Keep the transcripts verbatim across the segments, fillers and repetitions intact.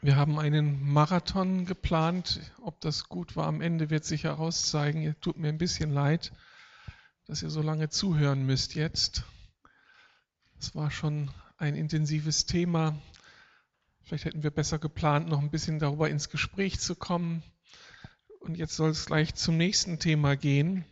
Wir haben einen Marathon geplant. Ob das gut war am Ende, wird sich herauszeigen. Tut mir ein bisschen leid, dass ihr so lange zuhören müsst jetzt. Es war schon ein intensives Thema. Vielleicht hätten wir besser geplant, noch ein bisschen darüber ins Gespräch zu kommen. Und jetzt soll es gleich zum nächsten Thema gehen.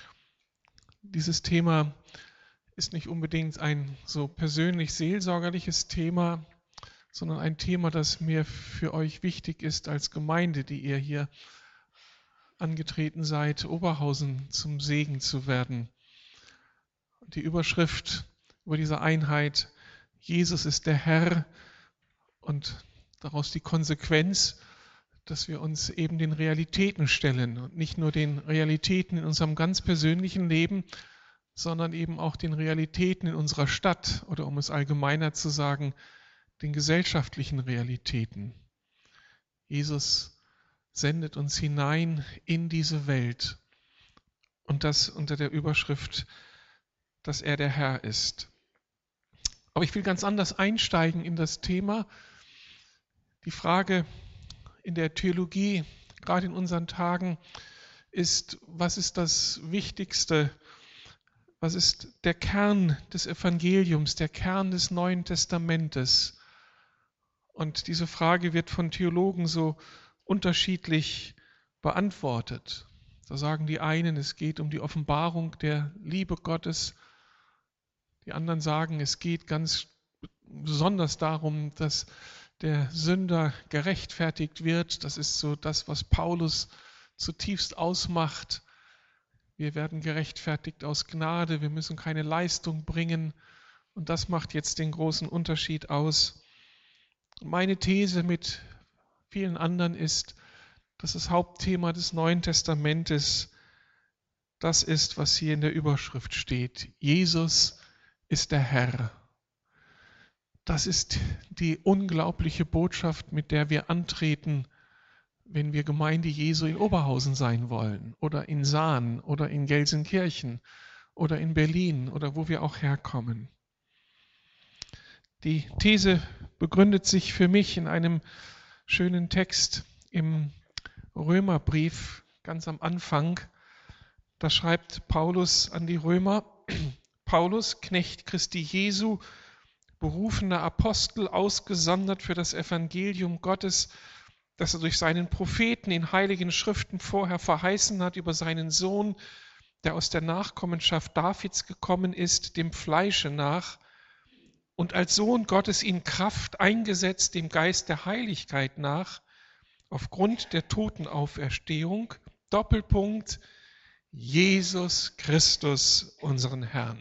Dieses Thema ist nicht unbedingt ein so persönlich seelsorgerliches Thema, sondern ein Thema, das mir für euch wichtig ist als Gemeinde, die ihr hier angetreten seid, Oberhausen zum Segen zu werden. Die Überschrift über diese Einheit: Jesus ist der Herr, und daraus die Konsequenz, dass wir uns eben den Realitäten stellen und nicht nur den Realitäten in unserem ganz persönlichen Leben, sondern eben auch den Realitäten in unserer Stadt oder, um es allgemeiner zu sagen, den gesellschaftlichen Realitäten. Jesus sendet uns hinein in diese Welt, und das unter der Überschrift, dass er der Herr ist. Aber ich will ganz anders einsteigen in das Thema. Die Frage in der Theologie, gerade in unseren Tagen, ist: Was ist das Wichtigste? Was ist der Kern des Evangeliums, der Kern des Neuen Testamentes? Und diese Frage wird von Theologen so unterschiedlich beantwortet. Da sagen die einen, es geht um die Offenbarung der Liebe Gottes. Die anderen sagen, es geht ganz besonders darum, dass der Sünder gerechtfertigt wird. Das ist so das, was Paulus zutiefst ausmacht. Wir werden gerechtfertigt aus Gnade, wir müssen keine Leistung bringen. Und das macht jetzt den großen Unterschied aus. Meine These mit vielen anderen ist, dass das Hauptthema des Neuen Testamentes das ist, was hier in der Überschrift steht: Jesus ist der Herr. Das ist die unglaubliche Botschaft, mit der wir antreten, wenn wir Gemeinde Jesu in Oberhausen sein wollen oder in Sahn oder in Gelsenkirchen oder in Berlin oder wo wir auch herkommen. Die These begründet sich für mich in einem schönen Text im Römerbrief, ganz am Anfang. Da schreibt Paulus an die Römer: Paulus, Knecht Christi Jesu, berufener Apostel, ausgesondert für das Evangelium Gottes, das er durch seinen Propheten in heiligen Schriften vorher verheißen hat, über seinen Sohn, der aus der Nachkommenschaft Davids gekommen ist, dem Fleische nach, und als Sohn Gottes in Kraft eingesetzt, dem Geist der Heiligkeit nach, aufgrund der Totenauferstehung, Doppelpunkt, Jesus Christus, unseren Herrn.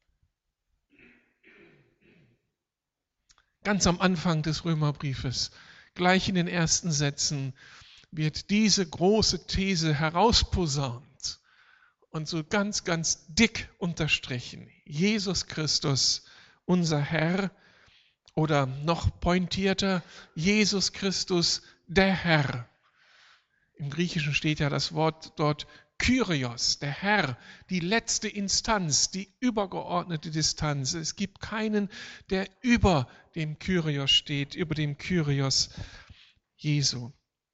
Ganz am Anfang des Römerbriefes, gleich in den ersten Sätzen, wird diese große These herausposaunt und so ganz, ganz dick unterstrichen: Jesus Christus, unser Herr, oder noch pointierter, Jesus Christus, der Herr. Im Griechischen steht ja das Wort dort Kyrios, der Herr, die letzte Instanz, die übergeordnete Distanz. Es gibt keinen, der über dem Kyrios steht, über dem Kyrios Jesu.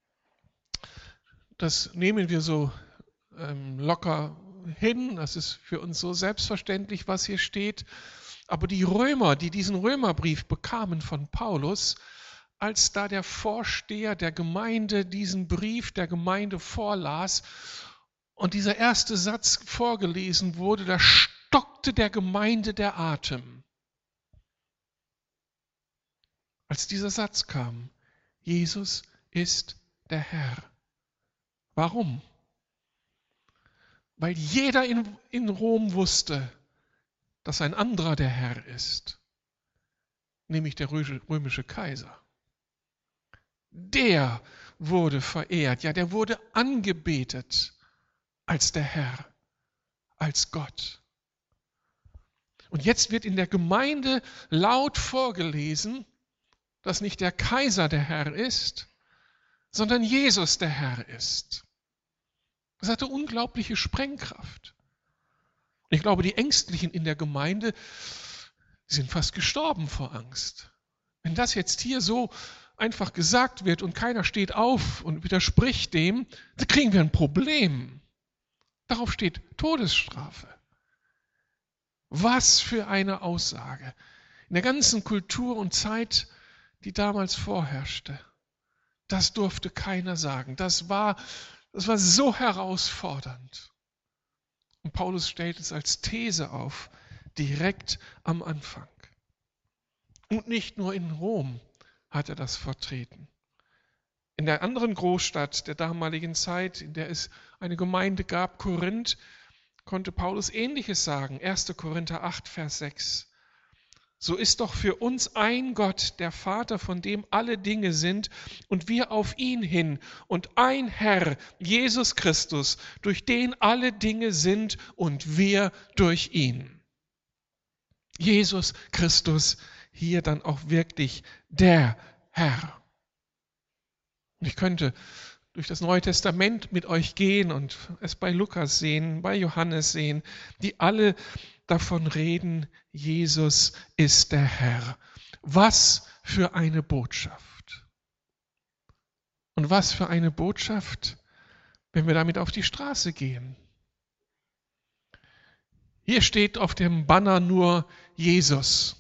Das nehmen wir so ähm, locker hin, das ist für uns so selbstverständlich, was hier steht. Aber die Römer, die diesen Römerbrief bekamen von Paulus, als da der Vorsteher der Gemeinde diesen Brief der Gemeinde vorlas und dieser erste Satz vorgelesen wurde, da stockte der Gemeinde der Atem. Als dieser Satz kam: Jesus ist der Herr. Warum? Weil jeder in, in Rom wusste, dass ein anderer der Herr ist, nämlich der römische Kaiser. Der wurde verehrt, ja, der wurde angebetet als der Herr, als Gott. Und jetzt wird in der Gemeinde laut vorgelesen, dass nicht der Kaiser der Herr ist, sondern Jesus der Herr ist. Das hatte unglaubliche Sprengkraft. Ich glaube, die Ängstlichen in der Gemeinde sind fast gestorben vor Angst. Wenn das jetzt hier so einfach gesagt wird und keiner steht auf und widerspricht dem, dann kriegen wir ein Problem. Darauf steht Todesstrafe. Was für eine Aussage. In der ganzen Kultur und Zeit, die damals vorherrschte. Das durfte keiner sagen. Das war, das war so herausfordernd. Und Paulus stellt es als These auf, direkt am Anfang. Und nicht nur in Rom hat er das vertreten. In der anderen Großstadt der damaligen Zeit, in der es eine Gemeinde gab, Korinth, konnte Paulus Ähnliches sagen. erster Korinther acht, Vers sechs. So ist doch für uns ein Gott, der Vater, von dem alle Dinge sind, und wir auf ihn hin, und ein Herr, Jesus Christus, durch den alle Dinge sind und wir durch ihn. Jesus Christus, hier dann auch wirklich der Herr. Und ich könnte durch das Neue Testament mit euch gehen und es bei Lukas sehen, bei Johannes sehen, die alle davon reden, Jesus ist der Herr. Was für eine Botschaft. Und was für eine Botschaft, wenn wir damit auf die Straße gehen. Hier steht auf dem Banner nur Jesus.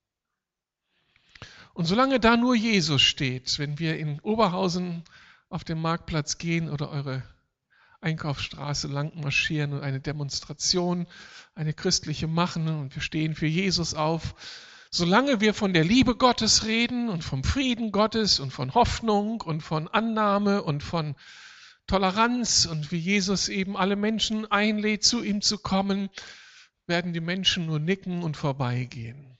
Und solange da nur Jesus steht, wenn wir in Oberhausen auf den Marktplatz gehen oder eure Einkaufsstraße lang marschieren und eine Demonstration, eine christliche machen und wir stehen für Jesus auf, solange wir von der Liebe Gottes reden und vom Frieden Gottes und von Hoffnung und von Annahme und von Toleranz und wie Jesus eben alle Menschen einlädt, zu ihm zu kommen, werden die Menschen nur nicken und vorbeigehen.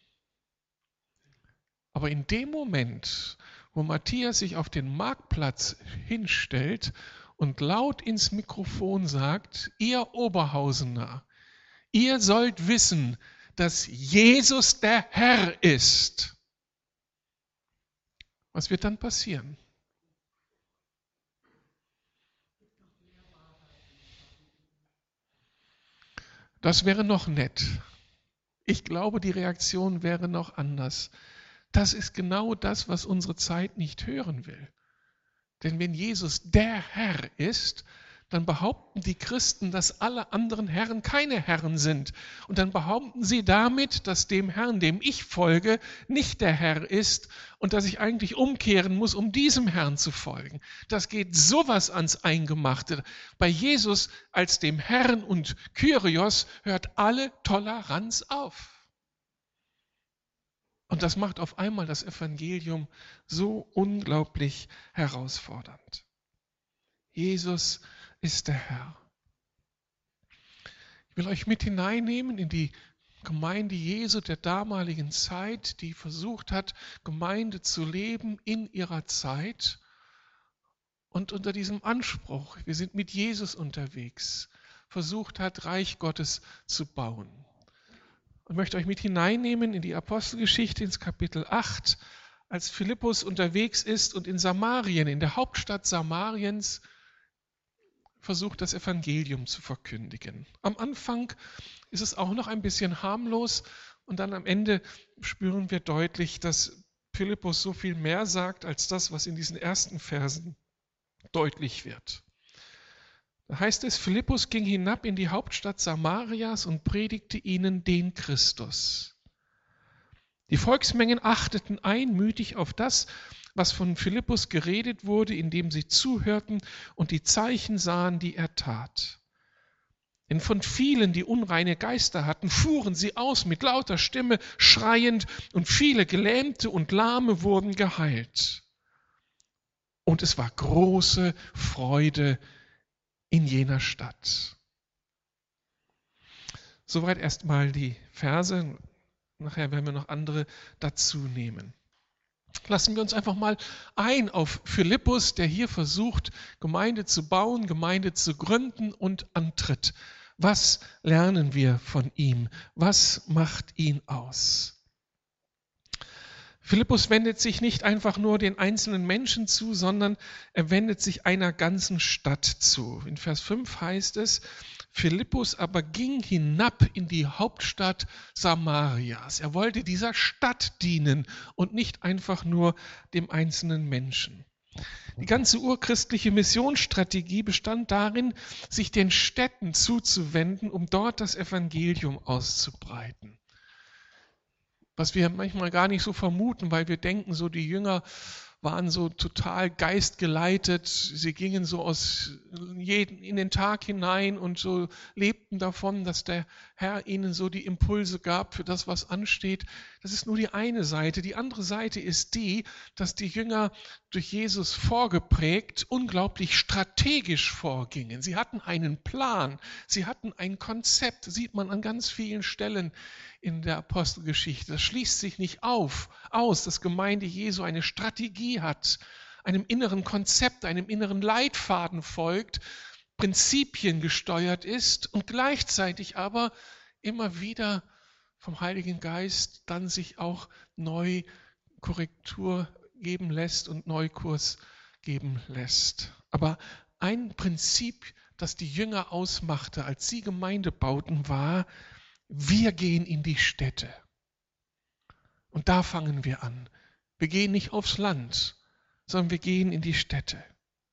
Aber in dem Moment, wo Matthias sich auf den Marktplatz hinstellt und laut ins Mikrofon sagt, ihr Oberhausener, ihr sollt wissen, dass Jesus der Herr ist. Was wird dann passieren? Das wäre noch nett. Ich glaube, die Reaktion wäre noch anders. Das ist genau das, was unsere Zeit nicht hören will. Denn wenn Jesus der Herr ist, dann behaupten die Christen, dass alle anderen Herren keine Herren sind. Und dann behaupten sie damit, dass dem Herrn, dem ich folge, nicht der Herr ist und dass ich eigentlich umkehren muss, um diesem Herrn zu folgen. Das geht sowas ans Eingemachte. Bei Jesus als dem Herrn und Kyrios hört alle Toleranz auf. Und das macht auf einmal das Evangelium so unglaublich herausfordernd. Jesus ist der Herr. Ich will euch mit hineinnehmen in die Gemeinde Jesu der damaligen Zeit, die versucht hat, Gemeinde zu leben in ihrer Zeit und unter diesem Anspruch, wir sind mit Jesus unterwegs, versucht hat, Reich Gottes zu bauen. Ich möchte euch mit hineinnehmen in die Apostelgeschichte, ins Kapitel acht, als Philippus unterwegs ist und in Samarien, in der Hauptstadt Samariens, versucht, das Evangelium zu verkündigen. Am Anfang ist es auch noch ein bisschen harmlos und dann am Ende spüren wir deutlich, dass Philippus so viel mehr sagt, als das, was in diesen ersten Versen deutlich wird. Da heißt es, Philippus ging hinab in die Hauptstadt Samarias und predigte ihnen den Christus. Die Volksmengen achteten einmütig auf das, was von Philippus geredet wurde, indem sie zuhörten und die Zeichen sahen, die er tat. Denn von vielen, die unreine Geister hatten, fuhren sie aus mit lauter Stimme, schreiend, und viele Gelähmte und Lahme wurden geheilt. Und es war große Freude in jener Stadt. Soweit erstmal die Verse. Nachher werden wir noch andere dazu nehmen. Lassen wir uns einfach mal ein auf Philippus, der hier versucht, Gemeinde zu bauen, Gemeinde zu gründen und antritt. Was lernen wir von ihm? Was macht ihn aus? Philippus wendet sich nicht einfach nur den einzelnen Menschen zu, sondern er wendet sich einer ganzen Stadt zu. In Vers fünf heißt es, Philippus aber ging hinab in die Hauptstadt Samarias. Er wollte dieser Stadt dienen und nicht einfach nur dem einzelnen Menschen. Die ganze urchristliche Missionsstrategie bestand darin, sich den Städten zuzuwenden, um dort das Evangelium auszubreiten. Was wir manchmal gar nicht so vermuten, weil wir denken, so die Jünger waren so total geistgeleitet, sie gingen so aus jeden, in den Tag hinein und so lebten davon, dass der Herr ihnen so die Impulse gab für das, was ansteht. Das ist nur die eine Seite. Die andere Seite ist die, dass die Jünger durch Jesus vorgeprägt unglaublich strategisch vorgingen. Sie hatten einen Plan, sie hatten ein Konzept, das sieht man an ganz vielen Stellen in der Apostelgeschichte. Das schließt sich nicht auf, aus, dass Gemeinde Jesu eine Strategie hat, einem inneren Konzept, einem inneren Leitfaden folgt, Prinzipien gesteuert ist und gleichzeitig aber immer wieder vom Heiligen Geist dann sich auch neu Korrektur geben lässt und Neukurs geben lässt. Aber ein Prinzip, das die Jünger ausmachte, als sie Gemeinde bauten, war: Wir gehen in die Städte. Und da fangen wir an. Wir gehen nicht aufs Land, sondern wir gehen in die Städte.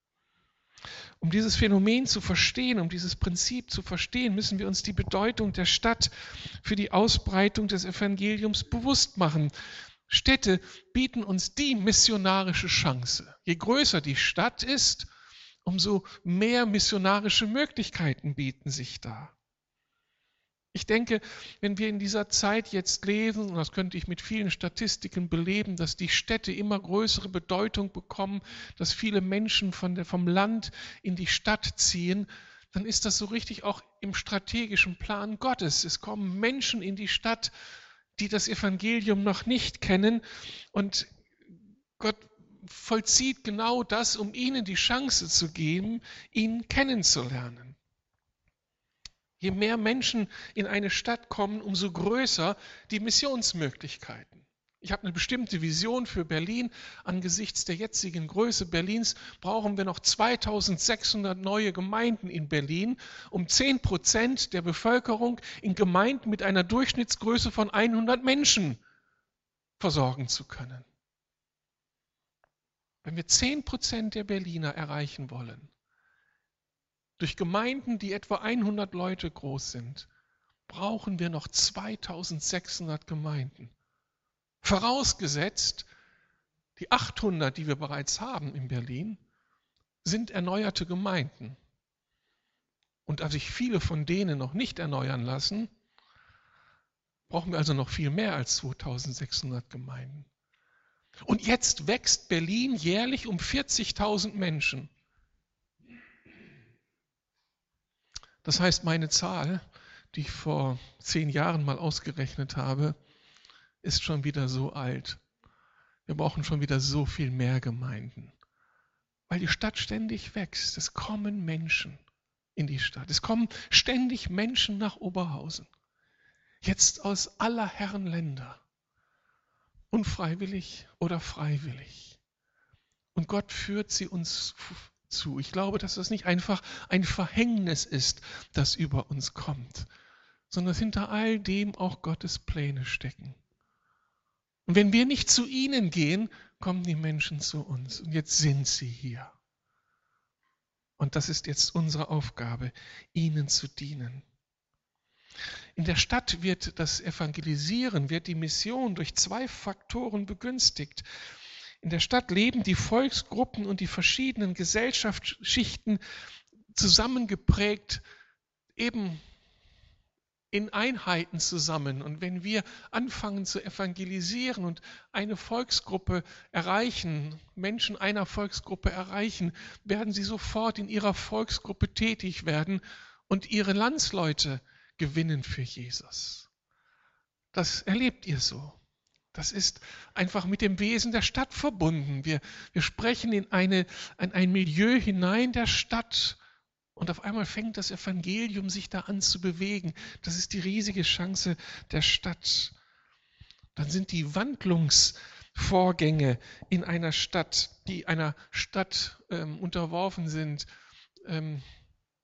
Um dieses Phänomen zu verstehen, um dieses Prinzip zu verstehen, müssen wir uns die Bedeutung der Stadt für die Ausbreitung des Evangeliums bewusst machen. Städte bieten uns die missionarische Chance. Je größer die Stadt ist, umso mehr missionarische Möglichkeiten bieten sich da. Ich denke, wenn wir in dieser Zeit jetzt lesen, und das könnte ich mit vielen Statistiken beleben, dass die Städte immer größere Bedeutung bekommen, dass viele Menschen von der, vom Land in die Stadt ziehen, dann ist das so richtig auch im strategischen Plan Gottes. Es kommen Menschen in die Stadt, die das Evangelium noch nicht kennen, und Gott vollzieht genau das, um ihnen die Chance zu geben, ihn kennenzulernen. Je mehr Menschen in eine Stadt kommen, umso größer die Missionsmöglichkeiten. Ich habe eine bestimmte Vision für Berlin. Angesichts der jetzigen Größe Berlins brauchen wir noch zweitausendsechshundert neue Gemeinden in Berlin, um zehn Prozent der Bevölkerung in Gemeinden mit einer Durchschnittsgröße von hundert Menschen versorgen zu können. Wenn wir zehn Prozent der Berliner erreichen wollen, durch Gemeinden, die etwa hundert Leute groß sind, brauchen wir noch zweitausendsechshundert Gemeinden. Vorausgesetzt, die achthundert, die wir bereits haben in Berlin, sind erneuerte Gemeinden. Und da sich viele von denen noch nicht erneuern lassen, brauchen wir also noch viel mehr als zweitausendsechshundert Gemeinden. Und jetzt wächst Berlin jährlich um vierzigtausend Menschen. Das heißt, meine Zahl, die ich vor zehn Jahren mal ausgerechnet habe, ist schon wieder so alt. Wir brauchen schon wieder so viel mehr Gemeinden. Weil die Stadt ständig wächst. Es kommen Menschen in die Stadt. Es kommen ständig Menschen nach Oberhausen. Jetzt aus aller Herren Länder. Unfreiwillig oder freiwillig. Und Gott führt sie uns zu. Ich glaube, dass das nicht einfach ein Verhängnis ist, das über uns kommt, sondern dass hinter all dem auch Gottes Pläne stecken. Und wenn wir nicht zu ihnen gehen, kommen die Menschen zu uns. Und jetzt sind sie hier. Und das ist jetzt unsere Aufgabe, ihnen zu dienen. In der Stadt wird das Evangelisieren, wird die Mission durch zwei Faktoren begünstigt. In der Stadt leben die Volksgruppen und die verschiedenen Gesellschaftsschichten zusammengeprägt, eben in Einheiten zusammen. Und wenn wir anfangen zu evangelisieren und eine Volksgruppe erreichen, Menschen einer Volksgruppe erreichen, werden sie sofort in ihrer Volksgruppe tätig werden und ihre Landsleute gewinnen für Jesus. Das erlebt ihr so. Das ist einfach mit dem Wesen der Stadt verbunden. Wir, wir sprechen in, eine, in ein Milieu hinein der Stadt und auf einmal fängt das Evangelium sich da an zu bewegen. Das ist die riesige Chance der Stadt. Dann sind die Wandlungsvorgänge in einer Stadt, die einer Stadt ähm, unterworfen sind, ähm,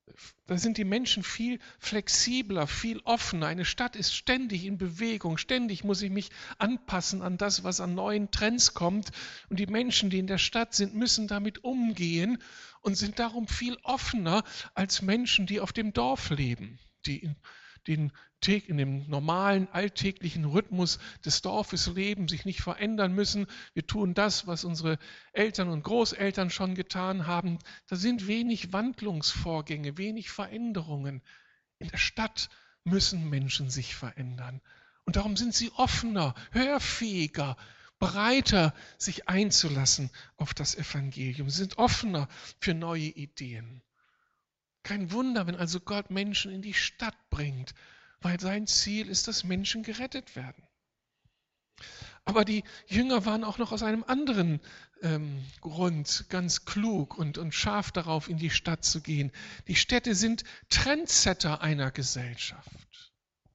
Da sind die Menschen viel flexibler, viel offener. Eine Stadt ist ständig in Bewegung. Ständig muss ich mich anpassen an das, was an neuen Trends kommt. Und die Menschen, die in der Stadt sind, müssen damit umgehen und sind darum viel offener als Menschen, die auf dem Dorf leben, die in, den, in dem normalen, alltäglichen Rhythmus des Dorfes leben, sich nicht verändern müssen. Wir tun das, was unsere Eltern und Großeltern schon getan haben. Da sind wenig Wandlungsvorgänge, wenig Veränderungen. In der Stadt müssen Menschen sich verändern. Und darum sind sie offener, hörfähiger, bereiter, sich einzulassen auf das Evangelium. Sie sind offener für neue Ideen. Kein Wunder, wenn also Gott Menschen in die Stadt bringt, weil sein Ziel ist, dass Menschen gerettet werden. Aber die Jünger waren auch noch aus einem anderen ähm, Grund ganz klug und, und scharf darauf, in die Stadt zu gehen. Die Städte sind Trendsetter einer Gesellschaft.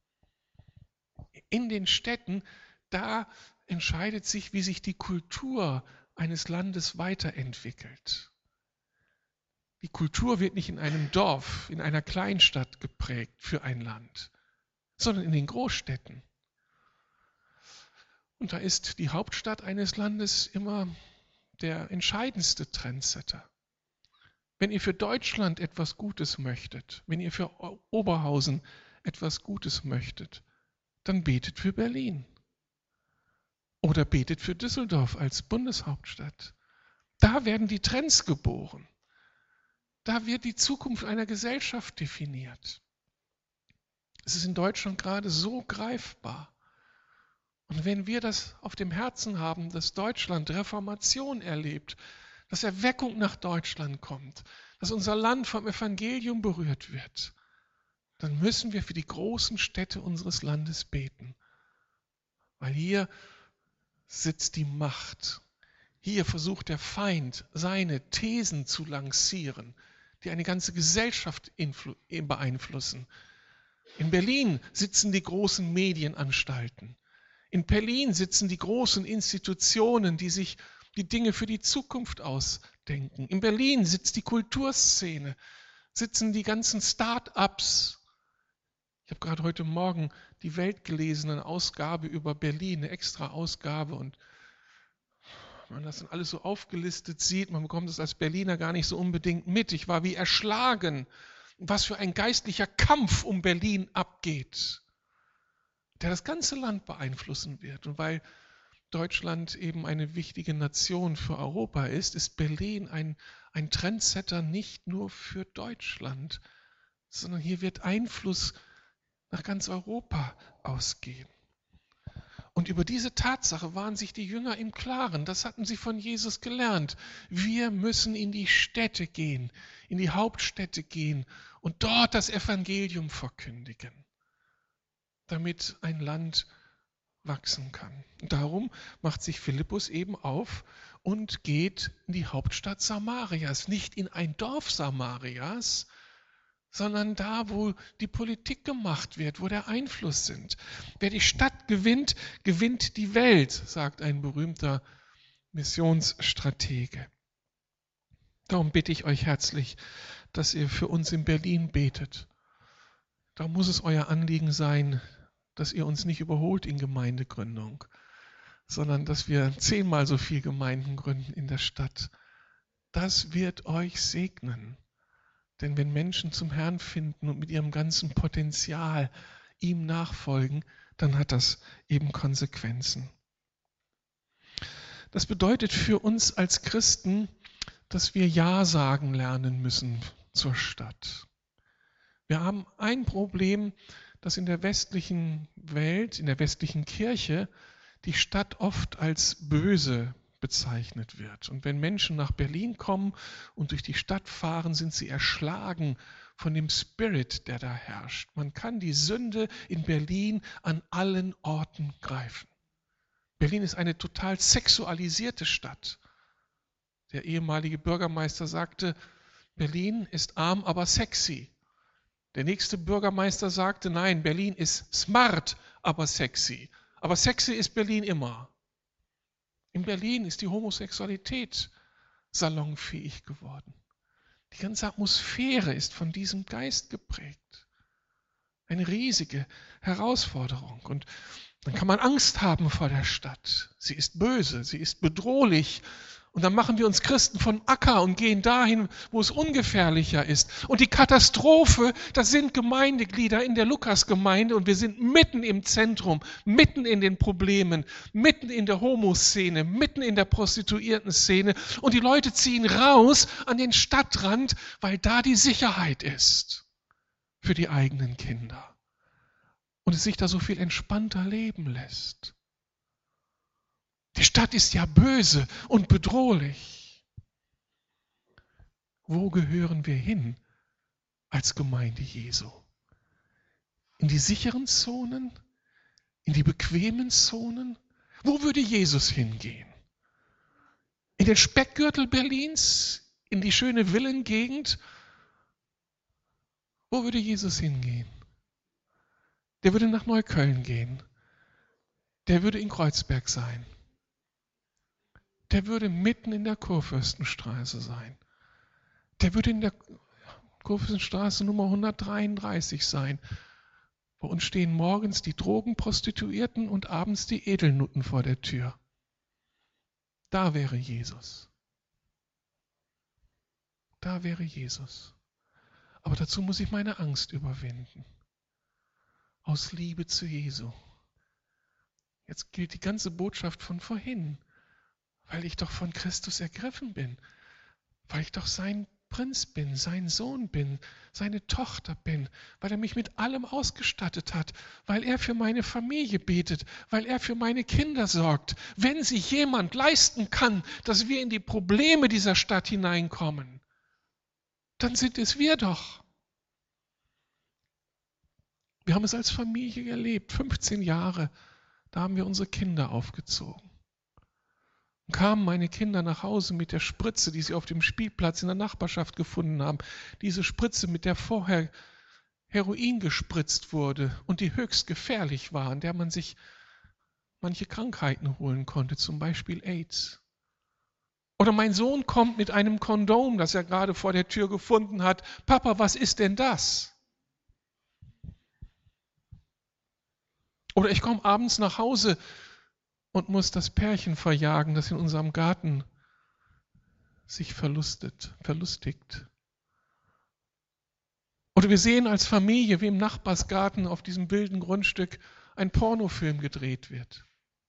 In den Städten, da entscheidet sich, wie sich die Kultur eines Landes weiterentwickelt. Die Kultur wird nicht in einem Dorf, in einer Kleinstadt geprägt für ein Land, sondern in den Großstädten. Und da ist die Hauptstadt eines Landes immer der entscheidendste Trendsetter. Wenn ihr für Deutschland etwas Gutes möchtet, wenn ihr für Oberhausen etwas Gutes möchtet, dann betet für Berlin. Oder betet für Düsseldorf als Bundeshauptstadt. Da werden die Trends geboren. Da wird die Zukunft einer Gesellschaft definiert. Es ist in Deutschland gerade so greifbar. Und wenn wir das auf dem Herzen haben, dass Deutschland Reformation erlebt, dass Erweckung nach Deutschland kommt, dass unser Land vom Evangelium berührt wird, dann müssen wir für die großen Städte unseres Landes beten. Weil hier sitzt die Macht. Hier versucht der Feind, seine Thesen zu lancieren, die eine ganze Gesellschaft beeinflussen. In Berlin sitzen die großen Medienanstalten. In Berlin sitzen die großen Institutionen, die sich die Dinge für die Zukunft ausdenken. In Berlin sitzt die Kulturszene, sitzen die ganzen Start-ups. Ich habe gerade heute Morgen die Welt gelesen, eine Ausgabe über Berlin, eine extra Ausgabe, und wenn man das dann alles so aufgelistet sieht, man bekommt es als Berliner gar nicht so unbedingt mit. Ich war wie erschlagen, was für ein geistlicher Kampf um Berlin abgeht, der das ganze Land beeinflussen wird. Und weil Deutschland eben eine wichtige Nation für Europa ist, ist Berlin ein, ein Trendsetter nicht nur für Deutschland, sondern hier wird Einfluss nach ganz Europa ausgehen. Und über diese Tatsache waren sich die Jünger im Klaren. Das hatten sie von Jesus gelernt. Wir müssen in die Städte gehen, in die Hauptstädte gehen und dort das Evangelium verkündigen, damit ein Land wachsen kann. Und darum macht sich Philippus eben auf und geht in die Hauptstadt Samarias. Nicht in ein Dorf Samarias, sondern da, wo die Politik gemacht wird, wo der Einfluss sind. Wer die Stadt gewinnt, gewinnt die Welt, sagt ein berühmter Missionsstratege. Darum bitte ich euch herzlich, dass ihr für uns in Berlin betet. Da muss es euer Anliegen sein, dass ihr uns nicht überholt in Gemeindegründung, sondern dass wir zehnmal so viel Gemeinden gründen in der Stadt. Das wird euch segnen. Denn wenn Menschen zum Herrn finden und mit ihrem ganzen Potenzial ihm nachfolgen, dann hat das eben Konsequenzen. Das bedeutet für uns als Christen, dass wir Ja sagen lernen müssen zur Stadt. Wir haben ein Problem, dass in der westlichen Welt, in der westlichen Kirche, die Stadt oft als böse bezeichnet wird. Und wenn Menschen nach Berlin kommen und durch die Stadt fahren, sind sie erschlagen von dem Spirit, der da herrscht. Man kann die Sünde in Berlin an allen Orten greifen. Berlin ist eine total sexualisierte Stadt. Der ehemalige Bürgermeister sagte, Berlin ist arm, aber sexy. Der nächste Bürgermeister sagte, nein, Berlin ist smart, aber sexy. Aber sexy ist Berlin immer. In Berlin ist die Homosexualität salonfähig geworden. Die ganze Atmosphäre ist von diesem Geist geprägt. Eine riesige Herausforderung. Und dann kann man Angst haben vor der Stadt. Sie ist böse, sie ist bedrohlich. Und dann machen wir uns Christen von Acker und gehen dahin, wo es ungefährlicher ist. Und die Katastrophe, das sind Gemeindeglieder in der Lukasgemeinde und wir sind mitten im Zentrum, mitten in den Problemen, mitten in der Homoszene, mitten in der Prostituierten-Szene. Und die Leute ziehen raus an den Stadtrand, weil da die Sicherheit ist für die eigenen Kinder. Und es sich da so viel entspannter leben lässt. Die Stadt ist ja böse und bedrohlich. Wo gehören wir hin als Gemeinde Jesu? In die sicheren Zonen? In die bequemen Zonen? Wo würde Jesus hingehen? In den Speckgürtel Berlins? In die schöne Villengegend? Wo würde Jesus hingehen? Der würde nach Neukölln gehen. Der würde in Kreuzberg sein. Der würde mitten in der Kurfürstenstraße sein. Der würde in der Kurfürstenstraße Nummer hundertdreiunddreißig sein. Bei uns stehen morgens die Drogenprostituierten und abends die Edelnutten vor der Tür. Da wäre Jesus. Da wäre Jesus. Aber dazu muss ich meine Angst überwinden. Aus Liebe zu Jesu. Jetzt gilt die ganze Botschaft von vorhin. Weil ich doch von Christus ergriffen bin, weil ich doch sein Prinz bin, sein Sohn bin, seine Tochter bin, weil er mich mit allem ausgestattet hat, weil er für meine Familie betet, weil er für meine Kinder sorgt. Wenn sich jemand leisten kann, dass wir in die Probleme dieser Stadt hineinkommen, dann sind es wir doch. Wir haben es als Familie erlebt, fünfzehn Jahre, da haben wir unsere Kinder aufgezogen. Und kamen meine Kinder nach Hause mit der Spritze, die sie auf dem Spielplatz in der Nachbarschaft gefunden haben. Diese Spritze, mit der vorher Heroin gespritzt wurde und die höchst gefährlich war, an der man sich manche Krankheiten holen konnte, zum Beispiel AIDS. Oder mein Sohn kommt mit einem Kondom, das er gerade vor der Tür gefunden hat. Papa, was ist denn das? Oder ich komme abends nach Hause und muss das Pärchen verjagen, das in unserem Garten sich verlustet, verlustigt. Oder wir sehen als Familie, wie im Nachbarsgarten auf diesem wilden Grundstück ein Pornofilm gedreht wird.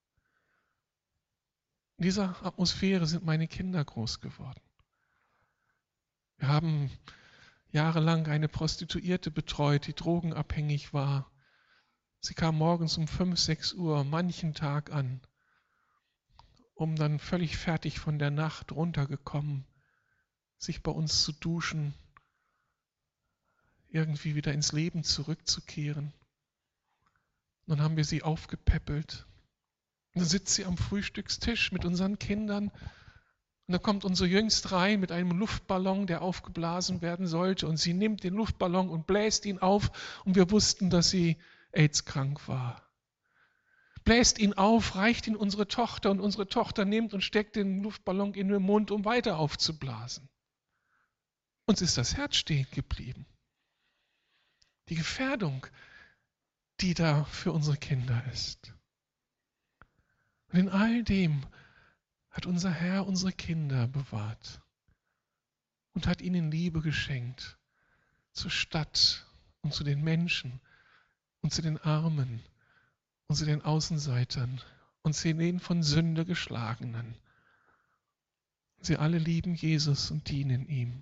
In dieser Atmosphäre sind meine Kinder groß geworden. Wir haben jahrelang eine Prostituierte betreut, die drogenabhängig war. Sie kam morgens um fünf, sechs Uhr manchen Tag an, um dann völlig fertig von der Nacht runtergekommen, sich bei uns zu duschen, irgendwie wieder ins Leben zurückzukehren. Und dann haben wir sie aufgepäppelt. Und dann sitzt sie am Frühstückstisch mit unseren Kindern. Und da kommt unsere Jüngste rein mit einem Luftballon, der aufgeblasen werden sollte. Und sie nimmt den Luftballon und bläst ihn auf. Und wir wussten, dass sie AIDS-krank war. Bläst ihn auf, reicht ihn unsere Tochter und unsere Tochter nimmt und steckt den Luftballon in den Mund, um weiter aufzublasen. Uns ist das Herz stehen geblieben. Die Gefährdung, die da für unsere Kinder ist. Und in all dem hat unser Herr unsere Kinder bewahrt und hat ihnen Liebe geschenkt zur Stadt und zu den Menschen und zu den Armen und zu den Außenseitern und zu den von Sünde geschlagenen. Sie alle lieben Jesus und dienen ihm.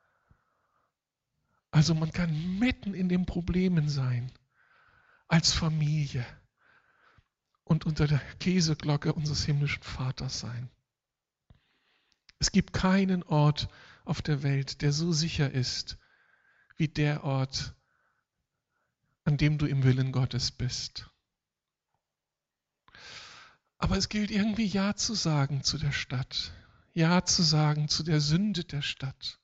Also man kann mitten in den Problemen sein, als Familie und unter der Käseglocke unseres himmlischen Vaters sein. Es gibt keinen Ort auf der Welt, der so sicher ist, wie der Ort, an dem du im Willen Gottes bist. Aber es gilt irgendwie Ja zu sagen zu der Stadt, Ja zu sagen zu der Sünde der Stadt.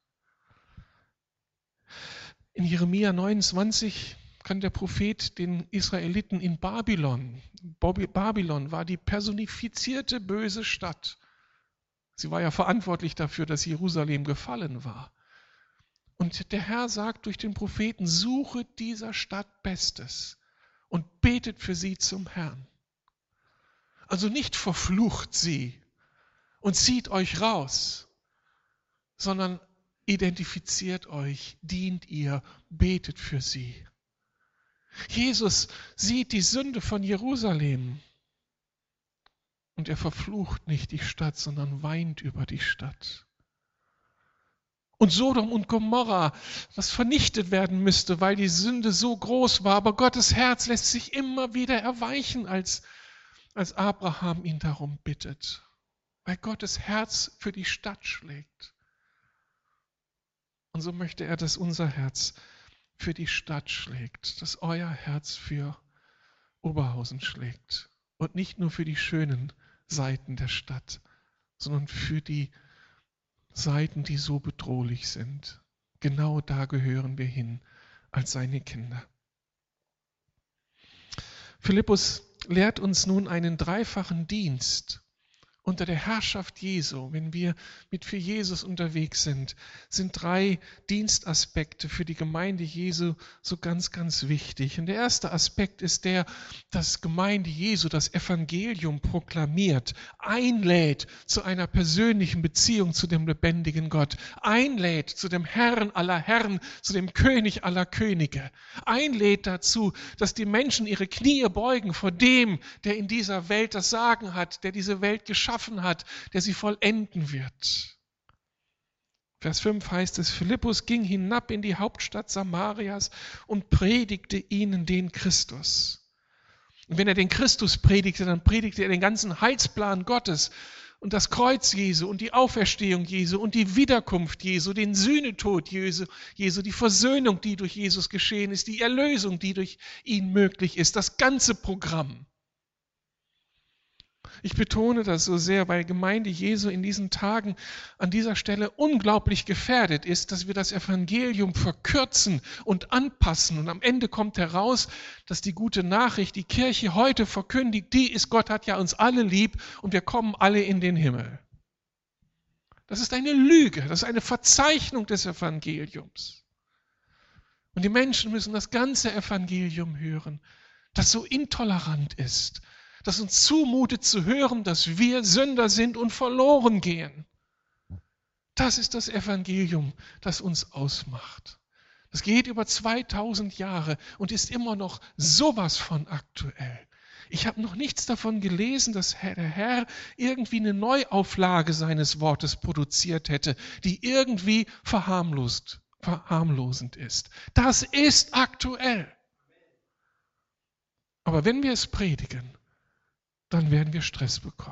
In Jeremia neunundzwanzig kann der Prophet den Israeliten in Babylon, Babylon war die personifizierte böse Stadt. Sie war ja verantwortlich dafür, dass Jerusalem gefallen war. Und der Herr sagt durch den Propheten, suche dieser Stadt Bestes und betet für sie zum Herrn. Also nicht verflucht sie und zieht euch raus, sondern identifiziert euch, dient ihr, betet für sie. Jesus sieht die Sünde von Jerusalem und er verflucht nicht die Stadt, sondern weint über die Stadt. Und Sodom und Gomorra, was vernichtet werden müsste, weil die Sünde so groß war. Aber Gottes Herz lässt sich immer wieder erweichen, als, als Abraham ihn darum bittet. Weil Gottes Herz für die Stadt schlägt. Und so möchte er, dass unser Herz für die Stadt schlägt, dass euer Herz für Oberhausen schlägt. Und nicht nur für die schönen Seiten der Stadt, sondern für die Seiten, die so bedrohlich sind. Genau da gehören wir hin als seine Kinder. Philippus lehrt uns nun einen dreifachen Dienst unter der Herrschaft Jesu. Wenn wir mit für Jesus unterwegs sind, sind drei Dienstaspekte für die Gemeinde Jesu so ganz, ganz wichtig. Und der erste Aspekt ist der, dass Gemeinde Jesu das Evangelium proklamiert, einlädt zu einer persönlichen Beziehung zu dem lebendigen Gott, einlädt zu dem Herrn aller Herren, zu dem König aller Könige, einlädt dazu, dass die Menschen ihre Knie beugen vor dem, der in dieser Welt das Sagen hat, der diese Welt geschaffen hat, der sie vollenden wird. Vers fünf heißt es, Philippus ging hinab in die Hauptstadt Samarias und predigte ihnen den Christus. Und wenn er den Christus predigte, dann predigte er den ganzen Heilsplan Gottes und das Kreuz Jesu und die Auferstehung Jesu und die Wiederkunft Jesu, den Sühnetod Jesu, Jesu, die Versöhnung, die durch Jesus geschehen ist, die Erlösung, die durch ihn möglich ist, das ganze Programm. Ich betone das so sehr, weil Gemeinde Jesu in diesen Tagen an dieser Stelle unglaublich gefährdet ist, dass wir das Evangelium verkürzen und anpassen. Und am Ende kommt heraus, dass die gute Nachricht, die Kirche heute verkündigt, die ist, Gott hat ja uns alle lieb und wir kommen alle in den Himmel. Das ist eine Lüge, das ist eine Verzeichnung des Evangeliums. Und die Menschen müssen das ganze Evangelium hören, das so intolerant ist, das uns zumutet zu hören, dass wir Sünder sind und verloren gehen. Das ist das Evangelium, das uns ausmacht. Das geht über zweitausend Jahre und ist immer noch sowas von aktuell. Ich habe noch nichts davon gelesen, dass der Herr irgendwie eine Neuauflage seines Wortes produziert hätte, die irgendwie verharmlost, verharmlosend ist. Das ist aktuell. Aber wenn wir es predigen, dann werden wir Stress bekommen.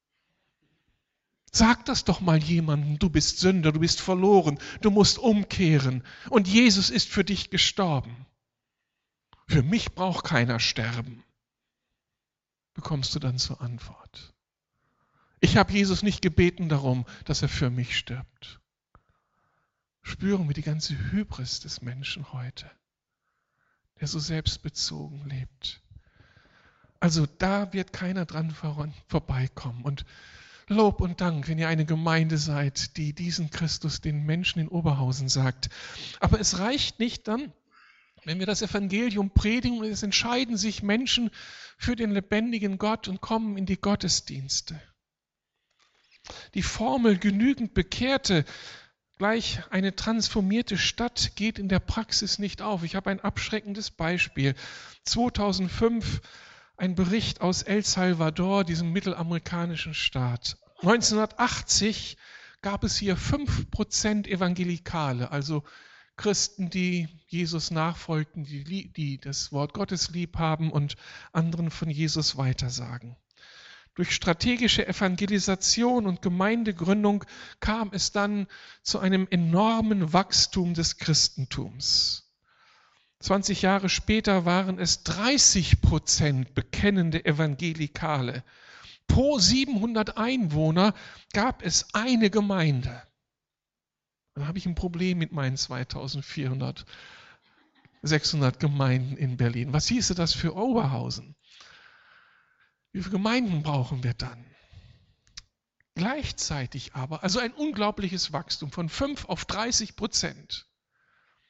Sag das doch mal jemandem, du bist Sünder, du bist verloren, du musst umkehren und Jesus ist für dich gestorben. Für mich braucht keiner sterben, bekommst du dann zur Antwort. Ich habe Jesus nicht gebeten darum, dass er für mich stirbt. Spüren wir die ganze Hybris des Menschen heute, der so selbstbezogen lebt. Also da wird keiner dran vorbeikommen. Und Lob und Dank, wenn ihr eine Gemeinde seid, die diesen Christus den Menschen in Oberhausen sagt. Aber es reicht nicht dann, wenn wir das Evangelium predigen und es entscheiden sich Menschen für den lebendigen Gott und kommen in die Gottesdienste. Die Formel genügend Bekehrte gleich eine transformierte Stadt geht in der Praxis nicht auf. Ich habe ein abschreckendes Beispiel. zweitausendfünf ein Bericht aus El Salvador, diesem mittelamerikanischen Staat. neunzehnhundertachtzig gab es hier fünf Prozent Evangelikale, also Christen, die Jesus nachfolgten, die, die das Wort Gottes lieb haben und anderen von Jesus weitersagen. Durch strategische Evangelisation und Gemeindegründung kam es dann zu einem enormen Wachstum des Christentums. zwanzig Jahre später waren es dreißig Prozent bekennende Evangelikale. Pro siebenhundert Einwohner gab es eine Gemeinde. Dann habe ich ein Problem mit meinen zweitausendvierhundert, sechshundert Gemeinden in Berlin. Was hieße das für Oberhausen? Wie viele Gemeinden brauchen wir dann? Gleichzeitig aber, also ein unglaubliches Wachstum von fünf auf dreißig Prozent.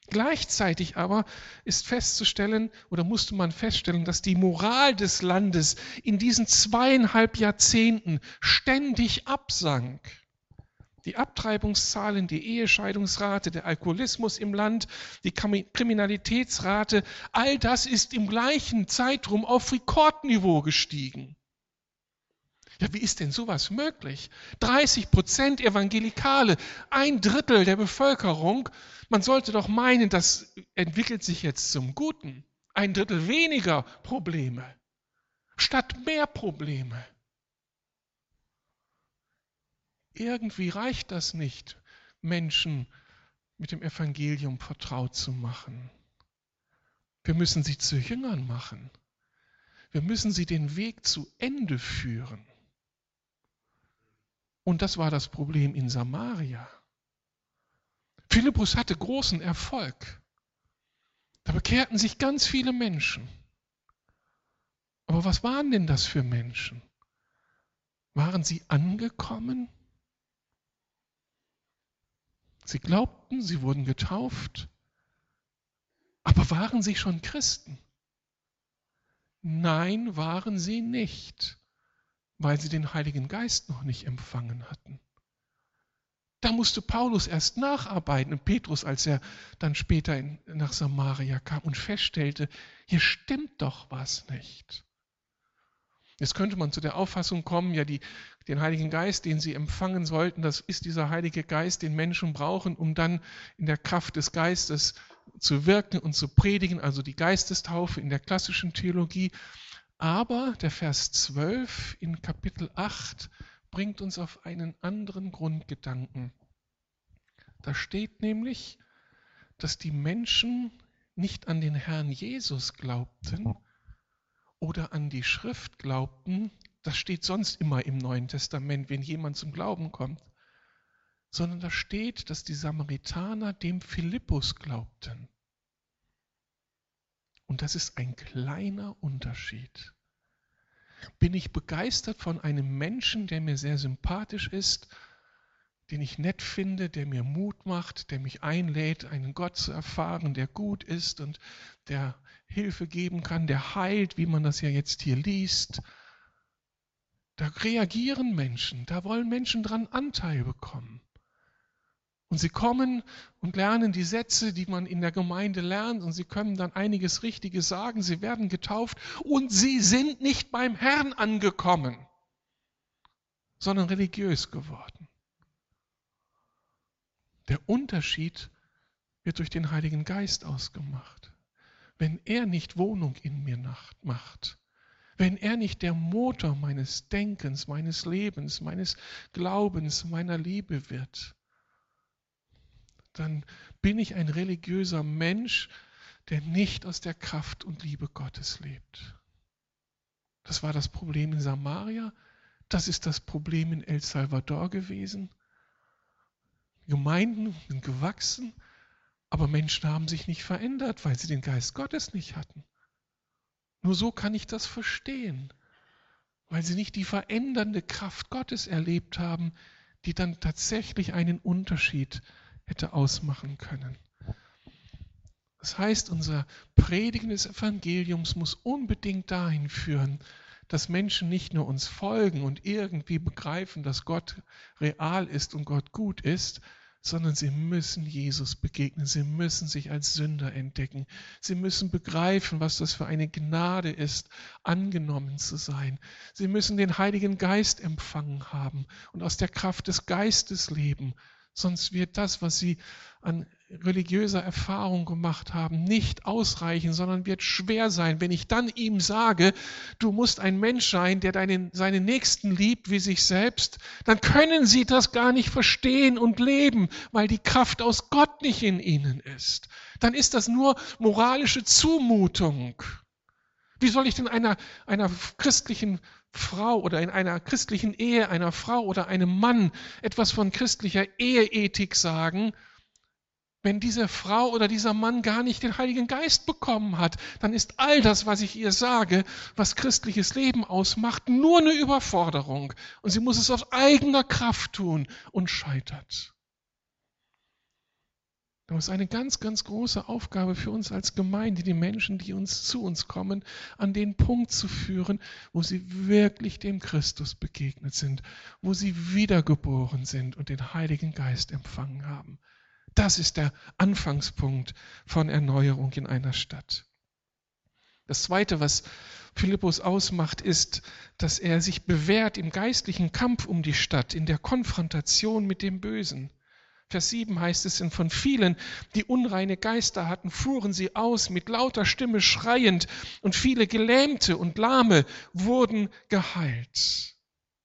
Gleichzeitig aber ist festzustellen oder musste man feststellen, dass die Moral des Landes in diesen zweieinhalb Jahrzehnten ständig absank. Die Abtreibungszahlen, die Ehescheidungsrate, der Alkoholismus im Land, die Kriminalitätsrate, all das ist im gleichen Zeitraum auf Rekordniveau gestiegen. Ja, wie ist denn sowas möglich? dreißig Prozent Evangelikale, ein Drittel der Bevölkerung. Man sollte doch meinen, das entwickelt sich jetzt zum Guten. Ein Drittel weniger Probleme statt mehr Probleme. Irgendwie reicht das nicht, Menschen mit dem Evangelium vertraut zu machen. Wir müssen sie zu Jüngern machen. Wir müssen sie den Weg zu Ende führen. Und das war das Problem in Samaria. Philippus hatte großen Erfolg. Da bekehrten sich ganz viele Menschen. Aber was waren denn das für Menschen? Waren sie angekommen? Sie glaubten, sie wurden getauft, aber waren sie schon Christen? Nein, waren sie nicht, weil sie den Heiligen Geist noch nicht empfangen hatten. Da musste Paulus erst nacharbeiten und Petrus, als er dann später in, nach Samaria kam und feststellte, hier stimmt doch was nicht. Jetzt könnte man zu der Auffassung kommen, ja, die, den Heiligen Geist, den sie empfangen sollten, das ist dieser Heilige Geist, den Menschen brauchen, um dann in der Kraft des Geistes zu wirken und zu predigen, also die Geistestaufe in der klassischen Theologie. Aber der Vers zwölf in Kapitel acht bringt uns auf einen anderen Grundgedanken. Da steht nämlich, dass die Menschen nicht an den Herrn Jesus glaubten, oder an die Schrift glaubten, das steht sonst immer im Neuen Testament, wenn jemand zum Glauben kommt, sondern da steht, dass die Samaritaner dem Philippus glaubten. Und das ist ein kleiner Unterschied. Bin ich begeistert von einem Menschen, der mir sehr sympathisch ist, den ich nett finde, der mir Mut macht, der mich einlädt, einen Gott zu erfahren, der gut ist und der Hilfe geben kann, der heilt, wie man das ja jetzt hier liest. Da reagieren Menschen, da wollen Menschen dran Anteil bekommen. Und sie kommen und lernen die Sätze, die man in der Gemeinde lernt, und sie können dann einiges Richtiges sagen, sie werden getauft und sie sind nicht beim Herrn angekommen, sondern religiös geworden. Der Unterschied wird durch den Heiligen Geist ausgemacht. Wenn er nicht Wohnung in mir macht, wenn er nicht der Motor meines Denkens, meines Lebens, meines Glaubens, meiner Liebe wird, dann bin ich ein religiöser Mensch, der nicht aus der Kraft und Liebe Gottes lebt. Das war das Problem in Samaria, das ist das Problem in El Salvador gewesen. Gemeinden sind gewachsen, aber Menschen haben sich nicht verändert, weil sie den Geist Gottes nicht hatten. Nur so kann ich das verstehen, weil sie nicht die verändernde Kraft Gottes erlebt haben, die dann tatsächlich einen Unterschied hätte ausmachen können. Das heißt, unser Predigen des Evangeliums muss unbedingt dahin führen, dass Menschen nicht nur uns folgen und irgendwie begreifen, dass Gott real ist und Gott gut ist, sondern sie müssen Jesus begegnen, sie müssen sich als Sünder entdecken, sie müssen begreifen, was das für eine Gnade ist, angenommen zu sein. Sie müssen den Heiligen Geist empfangen haben und aus der Kraft des Geistes leben, sonst wird das, was sie an religiöser Erfahrung gemacht haben, nicht ausreichen, sondern wird schwer sein. Wenn ich dann ihm sage, du musst ein Mensch sein, der deinen, seinen Nächsten liebt wie sich selbst, dann können sie das gar nicht verstehen und leben, weil die Kraft aus Gott nicht in ihnen ist. Dann ist das nur moralische Zumutung. Wie soll ich denn einer, einer christlichen Frau oder in einer christlichen Ehe, einer Frau oder einem Mann etwas von christlicher Eheethik sagen, wenn diese Frau oder dieser Mann gar nicht den Heiligen Geist bekommen hat? Dann ist all das, was ich ihr sage, was christliches Leben ausmacht, nur eine Überforderung. Und sie muss es aus eigener Kraft tun und scheitert. Aber es ist eine ganz, ganz große Aufgabe für uns als Gemeinde, die Menschen, die uns zu uns kommen, an den Punkt zu führen, wo sie wirklich dem Christus begegnet sind, wo sie wiedergeboren sind und den Heiligen Geist empfangen haben. Das ist der Anfangspunkt von Erneuerung in einer Stadt. Das Zweite, was Philippus ausmacht, ist, dass er sich bewährt im geistlichen Kampf um die Stadt, in der Konfrontation mit dem Bösen. Vers sieben heißt es, von vielen, die unreine Geister hatten, fuhren sie aus, mit lauter Stimme schreiend, und viele Gelähmte und Lahme wurden geheilt.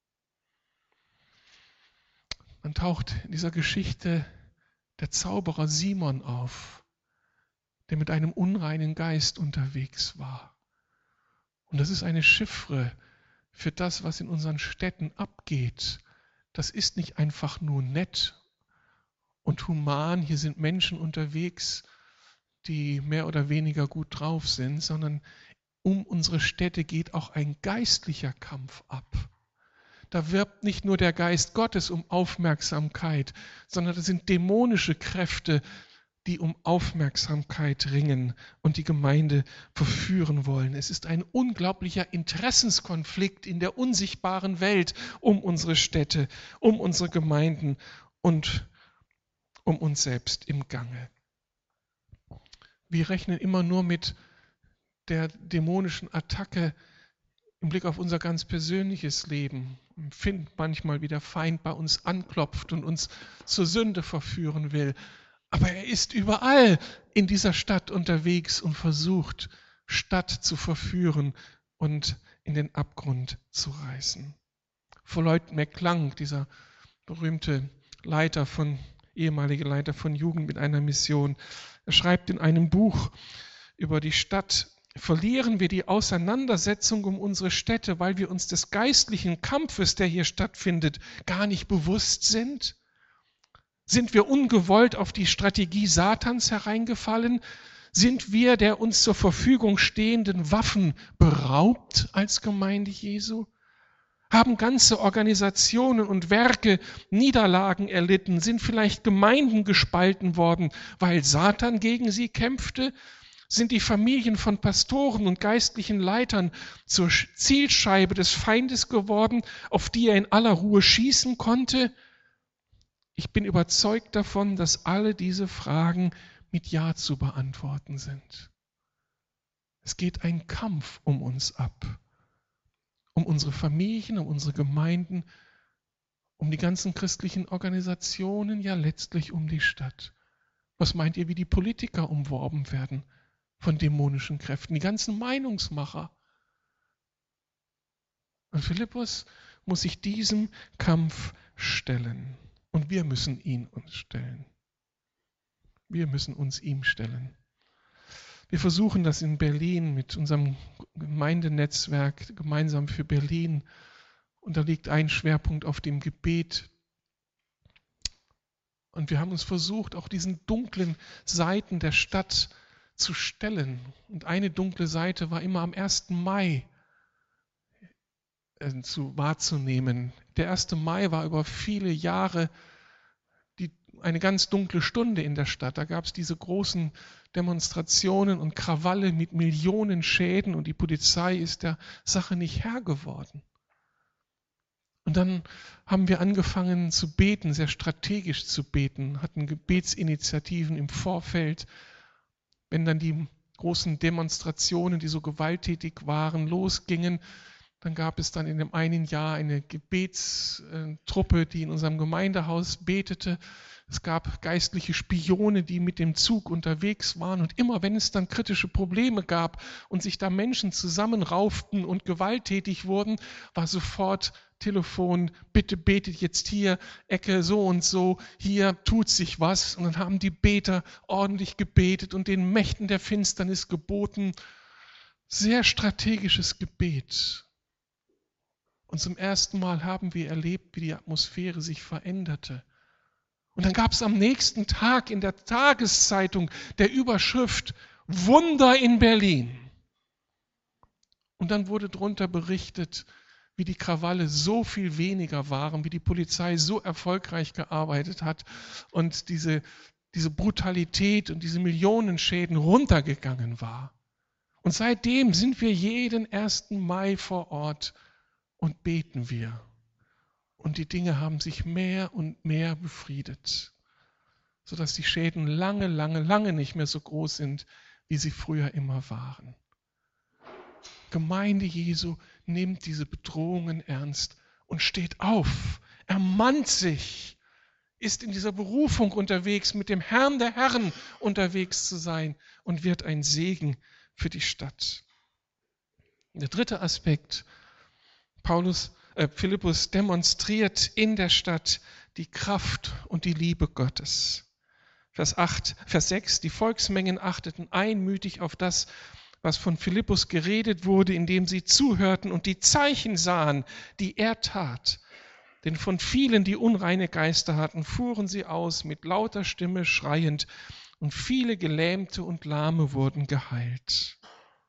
Dann taucht in dieser Geschichte der Zauberer Simon auf, der mit einem unreinen Geist unterwegs war. Und das ist eine Chiffre für das, was in unseren Städten abgeht. Das ist nicht einfach nur nett und human, hier sind Menschen unterwegs, die mehr oder weniger gut drauf sind, sondern um unsere Städte geht auch ein geistlicher Kampf ab. Da wirbt nicht nur der Geist Gottes um Aufmerksamkeit, sondern das sind dämonische Kräfte, die um Aufmerksamkeit ringen und die Gemeinde verführen wollen. Es ist ein unglaublicher Interessenskonflikt in der unsichtbaren Welt um unsere Städte, um unsere Gemeinden und um uns selbst im Gange. Wir rechnen immer nur mit der dämonischen Attacke im Blick auf unser ganz persönliches Leben. Wir empfinden manchmal, wie der Feind bei uns anklopft und uns zur Sünde verführen will. Aber er ist überall in dieser Stadt unterwegs und versucht, Stadt zu verführen und in den Abgrund zu reißen. Floyd McClung, dieser berühmte Leiter von, ehemalige Leiter von Jugend mit einer Mission, er schreibt in einem Buch über die Stadt: Verlieren wir die Auseinandersetzung um unsere Städte, weil wir uns des geistlichen Kampfes, der hier stattfindet, gar nicht bewusst sind? Sind wir ungewollt auf die Strategie Satans hereingefallen? Sind wir der uns zur Verfügung stehenden Waffen beraubt als Gemeinde Jesu? Haben ganze Organisationen und Werke Niederlagen erlitten? Sind vielleicht Gemeinden gespalten worden, weil Satan gegen sie kämpfte? Sind die Familien von Pastoren und geistlichen Leitern zur Zielscheibe des Feindes geworden, auf die er in aller Ruhe schießen konnte? Ich bin überzeugt davon, dass alle diese Fragen mit Ja zu beantworten sind. Es geht ein Kampf um uns ab, um unsere Familien, um unsere Gemeinden, um die ganzen christlichen Organisationen, ja letztlich um die Stadt. Was meint ihr, wie die Politiker umworben werden von dämonischen Kräften, die ganzen Meinungsmacher? Und Philippus muss sich diesem Kampf stellen. Und wir müssen ihn uns stellen. Wir müssen uns ihm stellen. Wir versuchen das in Berlin mit unserem Gemeindenetzwerk gemeinsam für Berlin. Und da liegt ein Schwerpunkt auf dem Gebet. Und wir haben uns versucht, auch diesen dunklen Seiten der Stadt zu stellen. Und eine dunkle Seite war immer am ersten Mai äh, zu, wahrzunehmen. Der erste Mai war über viele Jahre die, eine ganz dunkle Stunde in der Stadt. Da gab es diese großen Demonstrationen und Krawalle mit Millionen Schäden und die Polizei ist der Sache nicht Herr geworden. Und dann haben wir angefangen zu beten, sehr strategisch zu beten, hatten Gebetsinitiativen im Vorfeld. Wenn dann die großen Demonstrationen, die so gewalttätig waren, losgingen, dann gab es dann in dem einen Jahr eine Gebetstruppe, die in unserem Gemeindehaus betete. Es gab geistliche Spione, die mit dem Zug unterwegs waren. Und immer wenn es dann kritische Probleme gab und sich da Menschen zusammenrauften und gewalttätig wurden, war sofort Telefon: bitte betet jetzt hier, Ecke so und so, hier tut sich was. Und dann haben die Beter ordentlich gebetet und den Mächten der Finsternis geboten. Sehr strategisches Gebet. Und zum ersten Mal haben wir erlebt, wie die Atmosphäre sich veränderte. Und dann gab es am nächsten Tag in der Tageszeitung der Überschrift: Wunder in Berlin. Und dann wurde darunter berichtet, wie die Krawalle so viel weniger waren, wie die Polizei so erfolgreich gearbeitet hat und diese diese Brutalität und diese Millionenschäden runtergegangen war. Und seitdem sind wir jeden ersten Mai vor Ort und beten wir. Und die Dinge haben sich mehr und mehr befriedet, sodass die Schäden lange, lange, lange nicht mehr so groß sind, wie sie früher immer waren. Gemeinde Jesu nimmt diese Bedrohungen ernst und steht auf, ermannt sich, ist in dieser Berufung unterwegs, mit dem Herrn der Herren unterwegs zu sein und wird ein Segen für die Stadt. Der dritte Aspekt, Paulus, äh, Philippus demonstriert in der Stadt die Kraft und die Liebe Gottes. Vers acht, Vers sechs, die Volksmengen achteten einmütig auf das, was von Philippus geredet wurde, indem sie zuhörten und die Zeichen sahen, die er tat. Denn von vielen, die unreine Geister hatten, fuhren sie aus mit lauter Stimme schreiend, und viele Gelähmte und Lahme wurden geheilt.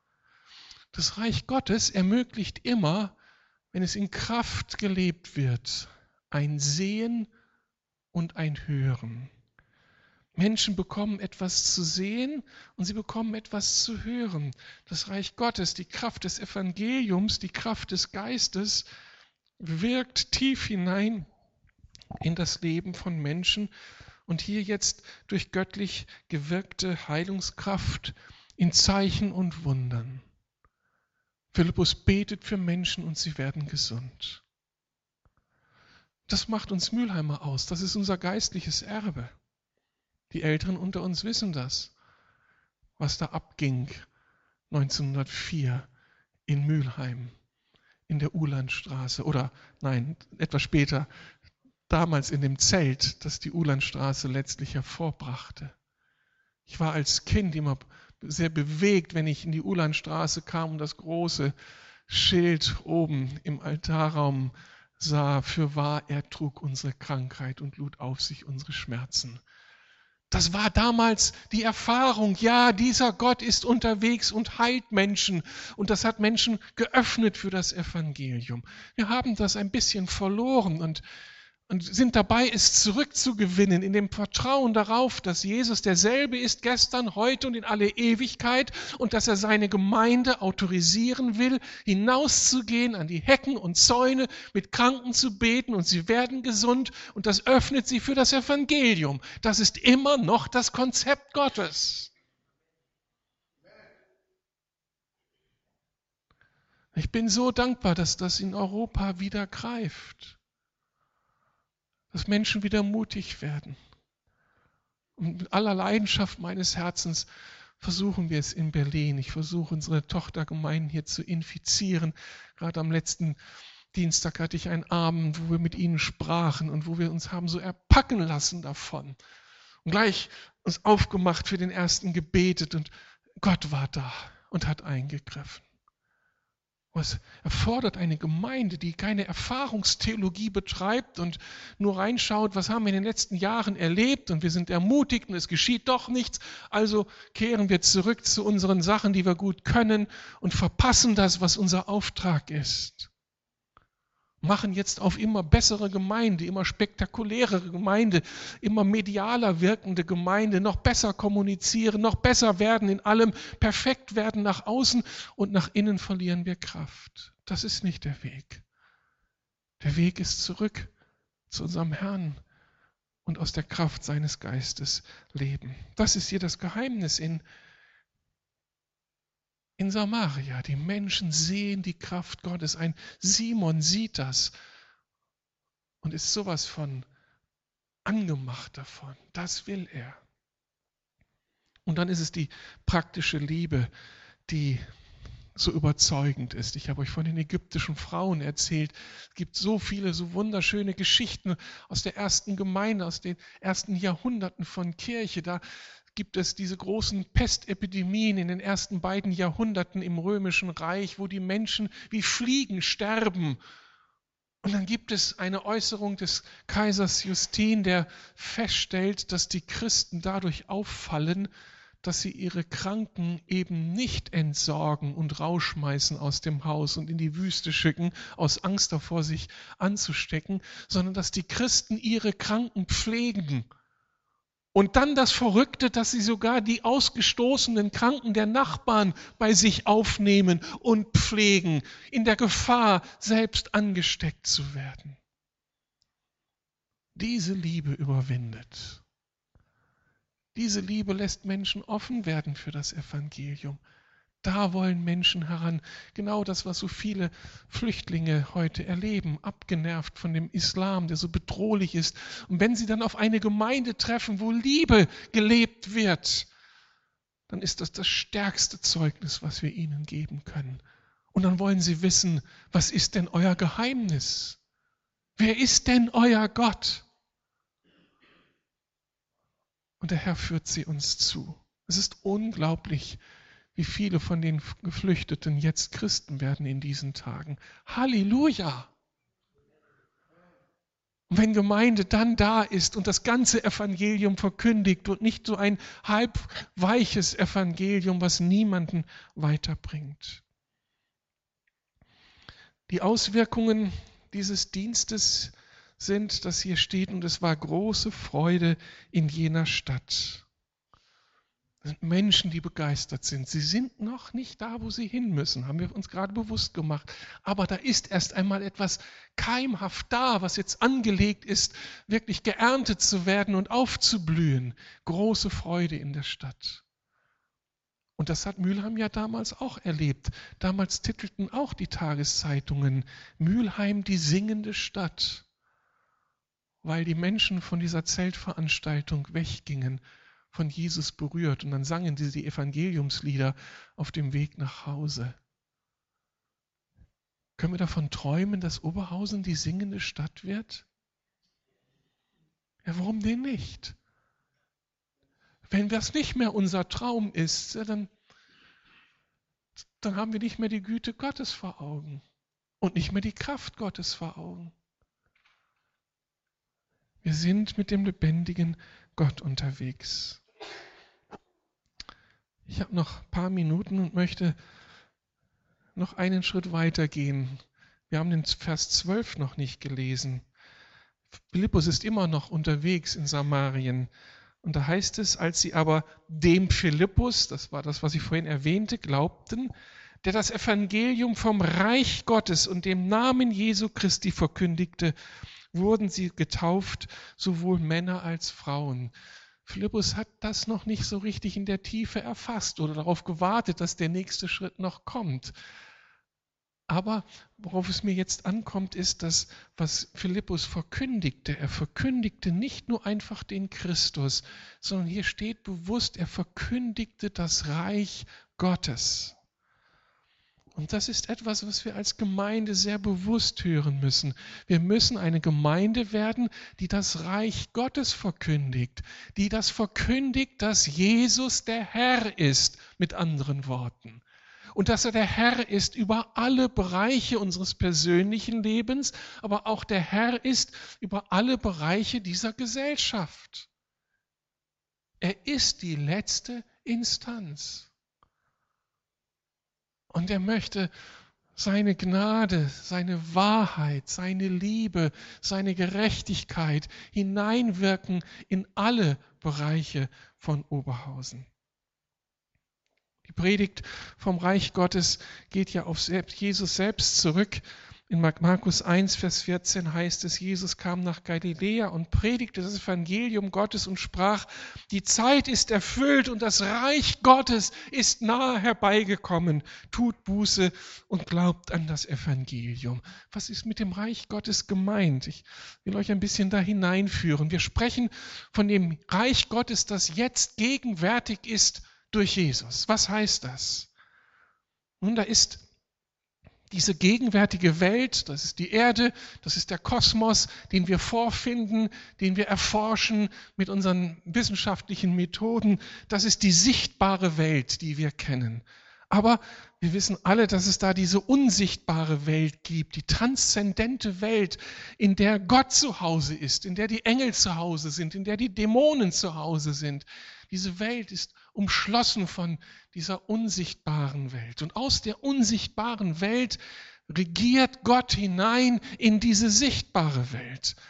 Das Reich Gottes ermöglicht immer, wenn es in Kraft gelebt wird, ein Sehen und ein Hören. Menschen bekommen etwas zu sehen und sie bekommen etwas zu hören. Das Reich Gottes, die Kraft des Evangeliums, die Kraft des Geistes wirkt tief hinein in das Leben von Menschen und hier jetzt durch göttlich gewirkte Heilungskraft in Zeichen und Wundern. Philippus betet für Menschen und sie werden gesund. Das macht uns Mülheimer aus, das ist unser geistliches Erbe. Die Älteren unter uns wissen das, was da abging neunzehnhundertvier in Mülheim. In der Uhlandstraße oder nein, etwas später, damals in dem Zelt, das die Uhlandstraße letztlich hervorbrachte. Ich war als Kind immer sehr bewegt, wenn ich in die Uhlandstraße kam und das große Schild oben im Altarraum sah, fürwahr er trug unsere Krankheit und lud auf sich unsere Schmerzen. Das war damals die Erfahrung, ja, dieser Gott ist unterwegs und heilt Menschen. Und das hat Menschen geöffnet für das Evangelium. Wir haben das ein bisschen verloren und, und sind dabei, es zurückzugewinnen, in dem Vertrauen darauf, dass Jesus derselbe ist gestern, heute und in alle Ewigkeit und dass er seine Gemeinde autorisieren will, hinauszugehen an die Hecken und Zäune, mit Kranken zu beten und sie werden gesund und das öffnet sie für das Evangelium. Das ist immer noch das Konzept Gottes. Ich bin so dankbar, dass das in Europa wieder greift. Dass Menschen wieder mutig werden. Und mit aller Leidenschaft meines Herzens versuchen wir es in Berlin. Ich versuche, unsere Tochtergemeinden hier zu infizieren. Gerade am letzten Dienstag hatte ich einen Abend, wo wir mit ihnen sprachen und wo wir uns haben so erpacken lassen davon. Und gleich uns aufgemacht für den ersten gebetet und Gott war da und hat eingegriffen. Es erfordert eine Gemeinde, die keine Erfahrungstheologie betreibt und nur reinschaut, was haben wir in den letzten Jahren erlebt und wir sind ermutigt und es geschieht doch nichts. Also kehren wir zurück zu unseren Sachen, die wir gut können und verpassen das, was unser Auftrag ist. Machen jetzt auf immer bessere Gemeinde, immer spektakulärere Gemeinde, immer medialer wirkende Gemeinde, noch besser kommunizieren, noch besser werden in allem, perfekt werden nach außen und nach innen verlieren wir Kraft. Das ist nicht der Weg. Der Weg ist zurück zu unserem Herrn und aus der Kraft seines Geistes leben. Das ist hier das Geheimnis in In Samaria, die Menschen sehen die Kraft Gottes. Ein Simon sieht das und ist sowas von angemacht davon. Das will er. Und dann ist es die praktische Liebe, die so überzeugend ist. Ich habe euch von den ägyptischen Frauen erzählt. Es gibt so viele, so wunderschöne Geschichten aus der ersten Gemeinde, aus den ersten Jahrhunderten von Kirche. Da gibt es diese großen Pestepidemien in den ersten beiden Jahrhunderten im Römischen Reich, wo die Menschen wie Fliegen sterben. Und dann gibt es eine Äußerung des Kaisers Justin, der feststellt, dass die Christen dadurch auffallen, dass sie ihre Kranken eben nicht entsorgen und rausschmeißen aus dem Haus und in die Wüste schicken, aus Angst davor, sich anzustecken, sondern dass die Christen ihre Kranken pflegen Und dann das Verrückte, dass sie sogar die ausgestoßenen Kranken der Nachbarn bei sich aufnehmen und pflegen, in der Gefahr, selbst angesteckt zu werden. Diese Liebe überwindet. Diese Liebe lässt Menschen offen werden für das Evangelium. Da wollen Menschen heran. Genau das, was so viele Flüchtlinge heute erleben, abgenervt von dem Islam, der so bedrohlich ist. Und wenn sie dann auf eine Gemeinde treffen, wo Liebe gelebt wird, dann ist das das stärkste Zeugnis, was wir ihnen geben können. Und dann wollen sie wissen, was ist denn euer Geheimnis? Wer ist denn euer Gott? Und der Herr führt sie uns zu. Es ist unglaublich, wie viele von den Geflüchteten jetzt Christen werden in diesen Tagen. Halleluja! Und wenn Gemeinde dann da ist und das ganze Evangelium verkündigt und nicht so ein halb weiches Evangelium, was niemanden weiterbringt. Die Auswirkungen dieses Dienstes sind, dass hier steht, und es war große Freude in jener Stadt. Das sind Menschen, die begeistert sind. Sie sind noch nicht da, wo sie hin müssen, haben wir uns gerade bewusst gemacht. Aber da ist erst einmal etwas keimhaft da, was jetzt angelegt ist, wirklich geerntet zu werden und aufzublühen. Große Freude in der Stadt. Und das hat Mülheim ja damals auch erlebt. Damals titelten auch die Tageszeitungen Mülheim die singende Stadt, weil die Menschen von dieser Zeltveranstaltung weggingen, von Jesus berührt. Und dann sangen sie die Evangeliumslieder auf dem Weg nach Hause. Können wir davon träumen, dass Oberhausen die singende Stadt wird? Ja, warum denn nicht? Wenn das nicht mehr unser Traum ist, dann, dann haben wir nicht mehr die Güte Gottes vor Augen und nicht mehr die Kraft Gottes vor Augen. Wir sind mit dem lebendigen Gott unterwegs. Ich habe noch ein paar Minuten und möchte noch einen Schritt weiter gehen. Wir haben den Vers zwölf noch nicht gelesen. Philippus ist immer noch unterwegs in Samarien. Und da heißt es, als sie aber dem Philippus, das war das, was ich vorhin erwähnte, glaubten, der das Evangelium vom Reich Gottes und dem Namen Jesu Christi verkündigte, wurden sie getauft, sowohl Männer als Frauen. Philippus hat das noch nicht so richtig in der Tiefe erfasst oder darauf gewartet, dass der nächste Schritt noch kommt. Aber worauf es mir jetzt ankommt, ist das, was Philippus verkündigte. Er verkündigte nicht nur einfach den Christus, sondern hier steht bewusst, er verkündigte das Reich Gottes. Und das ist etwas, was wir als Gemeinde sehr bewusst hören müssen. Wir müssen eine Gemeinde werden, die das Reich Gottes verkündigt, die das verkündigt, dass Jesus der Herr ist, mit anderen Worten. Und dass er der Herr ist über alle Bereiche unseres persönlichen Lebens, aber auch der Herr ist über alle Bereiche dieser Gesellschaft. Er ist die letzte Instanz. Und er möchte seine Gnade, seine Wahrheit, seine Liebe, seine Gerechtigkeit hineinwirken in alle Bereiche von Oberhausen. Die Predigt vom Reich Gottes geht ja auf Jesus selbst zurück. In Markus eins, Vers vierzehn heißt es, Jesus kam nach Galiläa und predigte das Evangelium Gottes und sprach, die Zeit ist erfüllt und das Reich Gottes ist nahe herbeigekommen. Tut Buße und glaubt an das Evangelium. Was ist mit dem Reich Gottes gemeint? Ich will euch ein bisschen da hineinführen. Wir sprechen von dem Reich Gottes, das jetzt gegenwärtig ist durch Jesus. Was heißt das? Nun, da ist diese gegenwärtige Welt, das ist die Erde, das ist der Kosmos, den wir vorfinden, den wir erforschen mit unseren wissenschaftlichen Methoden. Das ist die sichtbare Welt, die wir kennen. Aber wir wissen alle, dass es da diese unsichtbare Welt gibt, die transzendente Welt, in der Gott zu Hause ist, in der die Engel zu Hause sind, in der die Dämonen zu Hause sind. Diese Welt ist umschlossen von dieser unsichtbaren Welt. Und aus der unsichtbaren Welt regiert Gott hinein in diese sichtbare Welt.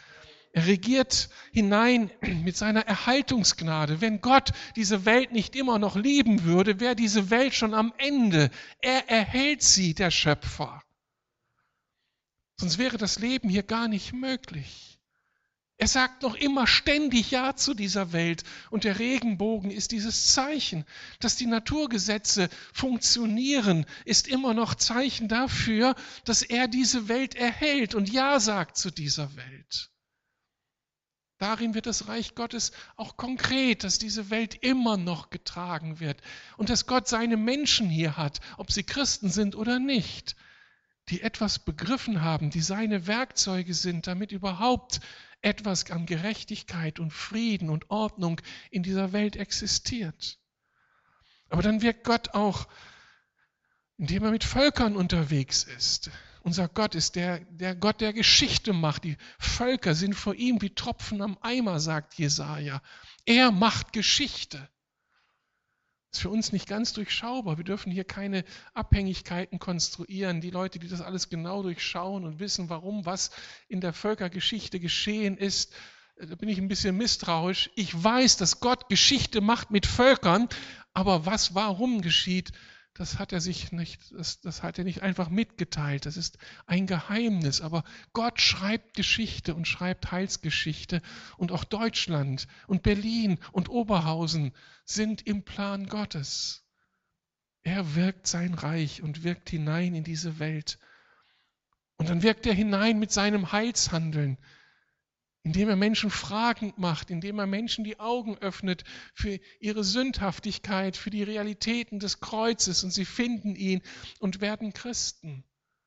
Er regiert hinein mit seiner Erhaltungsgnade. Wenn Gott diese Welt nicht immer noch lieben würde, wäre diese Welt schon am Ende. Er erhält sie, der Schöpfer. Sonst wäre das Leben hier gar nicht möglich. Er sagt noch immer ständig Ja zu dieser Welt. Und der Regenbogen ist dieses Zeichen. Dass die Naturgesetze funktionieren, ist immer noch Zeichen dafür, dass er diese Welt erhält und Ja sagt zu dieser Welt. Darin wird das Reich Gottes auch konkret, dass diese Welt immer noch getragen wird und dass Gott seine Menschen hier hat, ob sie Christen sind oder nicht, die etwas begriffen haben, die seine Werkzeuge sind, damit überhaupt etwas an Gerechtigkeit und Frieden und Ordnung in dieser Welt existiert. Aber dann wirkt Gott auch, indem er mit Völkern unterwegs ist. Unser Gott ist der, der Gott, der Geschichte macht. Die Völker sind vor ihm wie Tropfen am Eimer, sagt Jesaja. Er macht Geschichte. Das ist für uns nicht ganz durchschaubar. Wir dürfen hier keine Abhängigkeiten konstruieren. Die Leute, die das alles genau durchschauen und wissen, warum was in der Völkergeschichte geschehen ist, da bin ich ein bisschen misstrauisch. Ich weiß, dass Gott Geschichte macht mit Völkern, aber was warum geschieht, Das hat er sich nicht, das, das hat er nicht einfach mitgeteilt. Das ist ein Geheimnis. Aber Gott schreibt Geschichte und schreibt Heilsgeschichte. Und auch Deutschland und Berlin und Oberhausen sind im Plan Gottes. Er wirkt sein Reich und wirkt hinein in diese Welt. Und dann wirkt er hinein mit seinem Heilshandeln, indem er Menschen fragend macht, indem er Menschen die Augen öffnet für ihre Sündhaftigkeit, für die Realitäten des Kreuzes, und sie finden ihn und werden Christen.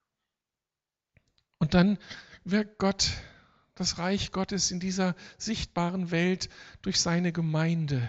Und dann wirkt Gott, das Reich Gottes in dieser sichtbaren Welt durch seine Gemeinde,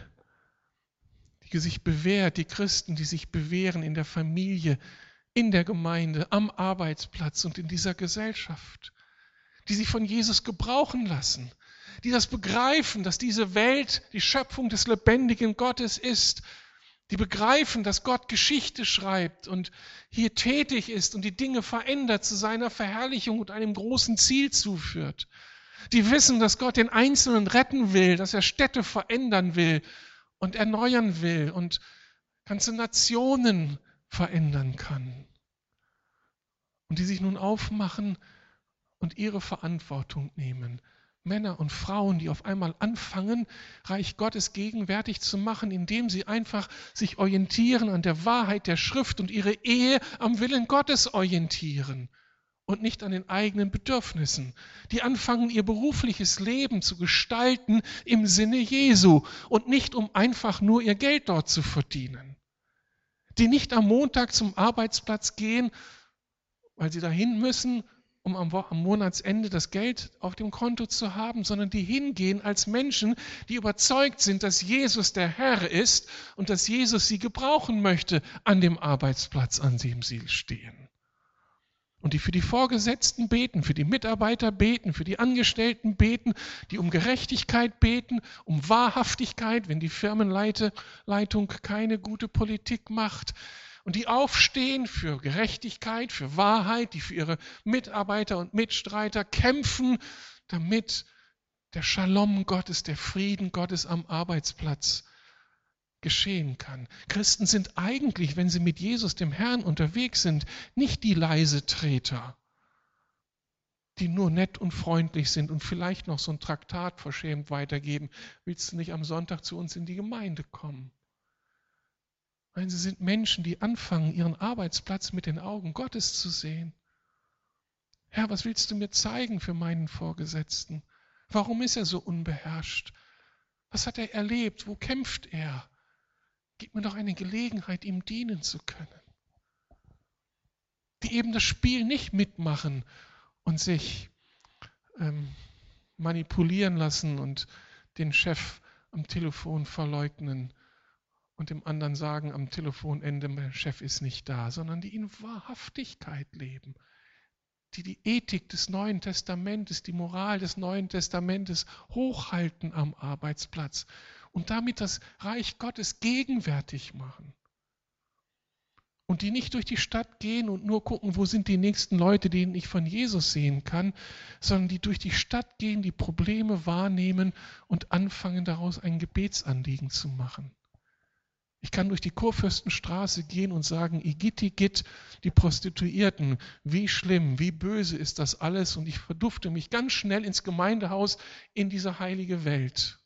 die sich bewährt, die Christen, die sich bewähren in der Familie, in der Gemeinde, am Arbeitsplatz und in dieser Gesellschaft, die sich von Jesus gebrauchen lassen, die das begreifen, dass diese Welt die Schöpfung des lebendigen Gottes ist, die begreifen, dass Gott Geschichte schreibt und hier tätig ist und die Dinge verändert, zu seiner Verherrlichung und einem großen Ziel zuführt. Die wissen, dass Gott den Einzelnen retten will, dass er Städte verändern will und erneuern will und ganze Nationen verändern kann. Und die sich nun aufmachen und ihre Verantwortung nehmen. Männer und Frauen, die auf einmal anfangen, Reich Gottes gegenwärtig zu machen, indem sie einfach sich orientieren an der Wahrheit der Schrift und ihre Ehe am Willen Gottes orientieren und nicht an den eigenen Bedürfnissen. Die anfangen, ihr berufliches Leben zu gestalten im Sinne Jesu und nicht, um einfach nur ihr Geld dort zu verdienen. Die nicht am Montag zum Arbeitsplatz gehen, weil sie dahin müssen, um am, am Monatsende das Geld auf dem Konto zu haben, sondern die hingehen als Menschen, die überzeugt sind, dass Jesus der Herr ist und dass Jesus sie gebrauchen möchte an dem Arbeitsplatz, an dem sie stehen. Und die für die Vorgesetzten beten, für die Mitarbeiter beten, für die Angestellten beten, die um Gerechtigkeit beten, um Wahrhaftigkeit, wenn die Firmenleitung keine gute Politik macht. Und die aufstehen für Gerechtigkeit, für Wahrheit, die für ihre Mitarbeiter und Mitstreiter kämpfen, damit der Shalom Gottes, der Frieden Gottes am Arbeitsplatz geschehen kann. Christen sind eigentlich, wenn sie mit Jesus, dem Herrn, unterwegs sind, nicht die Leisetreter, die nur nett und freundlich sind und vielleicht noch so ein Traktat verschämt weitergeben. Willst du nicht am Sonntag zu uns in die Gemeinde kommen? Nein, sie sind Menschen, die anfangen, ihren Arbeitsplatz mit den Augen Gottes zu sehen. Herr, was willst du mir zeigen für meinen Vorgesetzten? Warum ist er so unbeherrscht? Was hat er erlebt? Wo kämpft er? Gib mir doch eine Gelegenheit, ihm dienen zu können. Die eben das Spiel nicht mitmachen und sich ähm, manipulieren lassen und den Chef am Telefon verleugnen und dem anderen sagen am Telefonende, mein Chef ist nicht da, sondern die in Wahrhaftigkeit leben, die die Ethik des Neuen Testamentes, die Moral des Neuen Testamentes hochhalten am Arbeitsplatz und damit das Reich Gottes gegenwärtig machen. Und die nicht durch die Stadt gehen und nur gucken, wo sind die nächsten Leute, denen ich von Jesus sehen kann, sondern die durch die Stadt gehen, die Probleme wahrnehmen und anfangen, daraus ein Gebetsanliegen zu machen. Ich kann durch die Kurfürstenstraße gehen und sagen, Igitt, Igitt, die Prostituierten, wie schlimm, wie böse ist das alles, und ich verdufte mich ganz schnell ins Gemeindehaus in diese heilige Welt.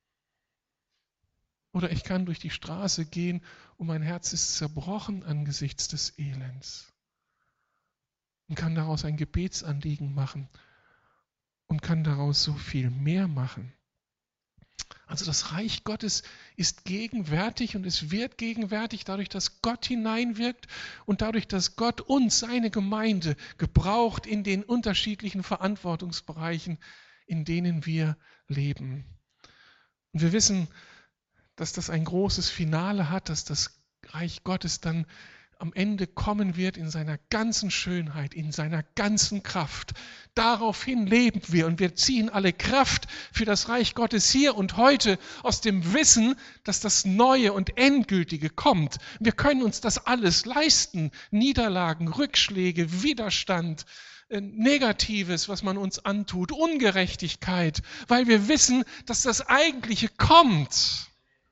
Oder ich kann durch die Straße gehen und mein Herz ist zerbrochen angesichts des Elends und kann daraus ein Gebetsanliegen machen und kann daraus so viel mehr machen. Also das Reich Gottes ist gegenwärtig und es wird gegenwärtig dadurch, dass Gott hineinwirkt und dadurch, dass Gott uns, seine Gemeinde, gebraucht in den unterschiedlichen Verantwortungsbereichen, in denen wir leben. Und wir wissen, dass das ein großes Finale hat, dass das Reich Gottes dann am Ende kommen wird in seiner ganzen Schönheit, in seiner ganzen Kraft. Daraufhin leben wir und wir ziehen alle Kraft für das Reich Gottes hier und heute aus dem Wissen, dass das Neue und Endgültige kommt. Wir können uns das alles leisten. Niederlagen, Rückschläge, Widerstand, Negatives, was man uns antut, Ungerechtigkeit, weil wir wissen, dass das Eigentliche kommt.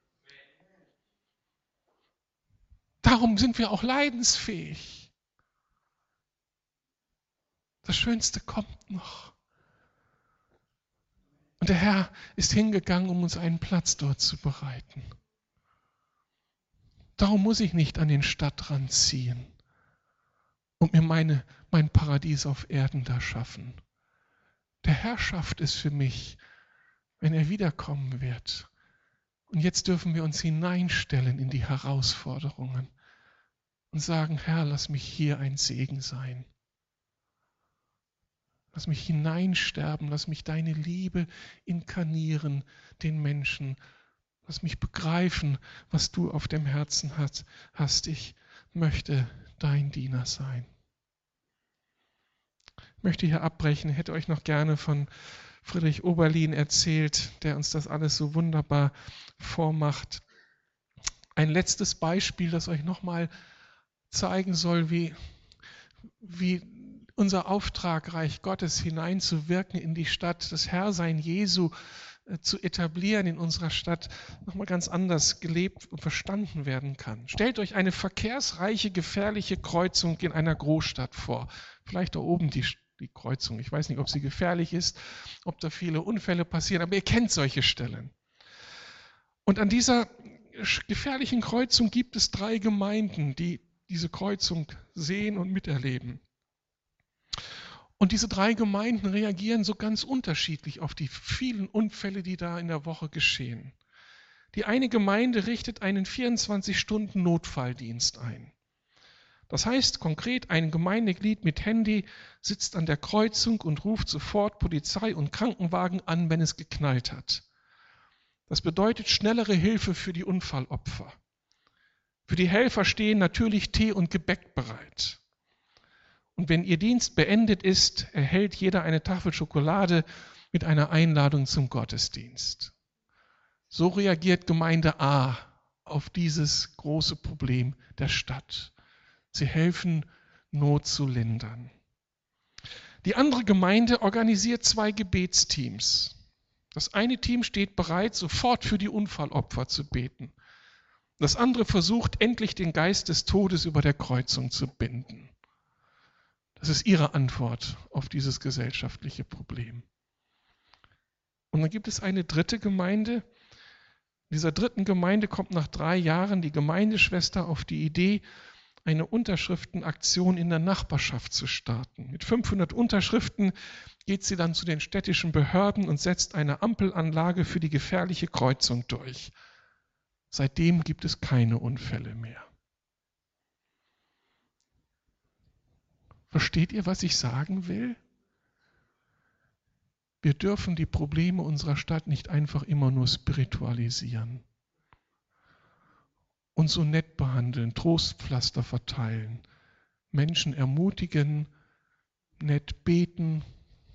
Darum sind wir auch leidensfähig. Das Schönste kommt noch. Und der Herr ist hingegangen, um uns einen Platz dort zu bereiten. Darum muss ich nicht an den Stadtrand ziehen und mir meine, mein Paradies auf Erden da schaffen. Der Herr schafft es für mich, wenn er wiederkommen wird. Und jetzt dürfen wir uns hineinstellen in die Herausforderungen und sagen, Herr, lass mich hier ein Segen sein. Lass mich hineinsterben, lass mich deine Liebe inkarnieren den Menschen. Lass mich begreifen, was du auf dem Herzen hast. Ich möchte dein Diener sein. Ich möchte hier abbrechen, ich hätte euch noch gerne von Friedrich Oberlin erzählt, der uns das alles so wunderbar vormacht. Ein letztes Beispiel, das euch nochmal zeigen soll, wie, wie unser Auftrag, Reich Gottes hineinzuwirken in die Stadt, das Herrsein Jesu äh, zu etablieren in unserer Stadt, nochmal ganz anders gelebt und verstanden werden kann. Stellt euch eine verkehrsreiche, gefährliche Kreuzung in einer Großstadt vor. Vielleicht da oben die die Kreuzung. Ich weiß nicht, ob sie gefährlich ist, ob da viele Unfälle passieren, aber ihr kennt solche Stellen. Und an dieser gefährlichen Kreuzung gibt es drei Gemeinden, die diese Kreuzung sehen und miterleben. Und diese drei Gemeinden reagieren so ganz unterschiedlich auf die vielen Unfälle, die da in der Woche geschehen. Die eine Gemeinde richtet einen vierundzwanzig Stunden Notfalldienst ein. Das heißt konkret, ein Gemeindeglied mit Handy sitzt an der Kreuzung und ruft sofort Polizei und Krankenwagen an, wenn es geknallt hat. Das bedeutet schnellere Hilfe für die Unfallopfer. Für die Helfer stehen natürlich Tee und Gebäck bereit. Und wenn ihr Dienst beendet ist, erhält jeder eine Tafel Schokolade mit einer Einladung zum Gottesdienst. So reagiert Gemeinde A auf dieses große Problem der Stadt. Sie helfen, Not zu lindern. Die andere Gemeinde organisiert zwei Gebetsteams. Das eine Team steht bereit, sofort für die Unfallopfer zu beten. Das andere versucht, endlich den Geist des Todes über der Kreuzung zu binden. Das ist ihre Antwort auf dieses gesellschaftliche Problem. Und dann gibt es eine dritte Gemeinde. In dieser dritten Gemeinde kommt nach drei Jahren die Gemeindeschwester auf die Idee, eine Unterschriftenaktion in der Nachbarschaft zu starten. Mit fünfhundert Unterschriften geht sie dann zu den städtischen Behörden und setzt eine Ampelanlage für die gefährliche Kreuzung durch. Seitdem gibt es keine Unfälle mehr. Versteht ihr, was ich sagen will? Wir dürfen die Probleme unserer Stadt nicht einfach immer nur spiritualisieren. Und so nett behandeln, Trostpflaster verteilen, Menschen ermutigen, nett beten,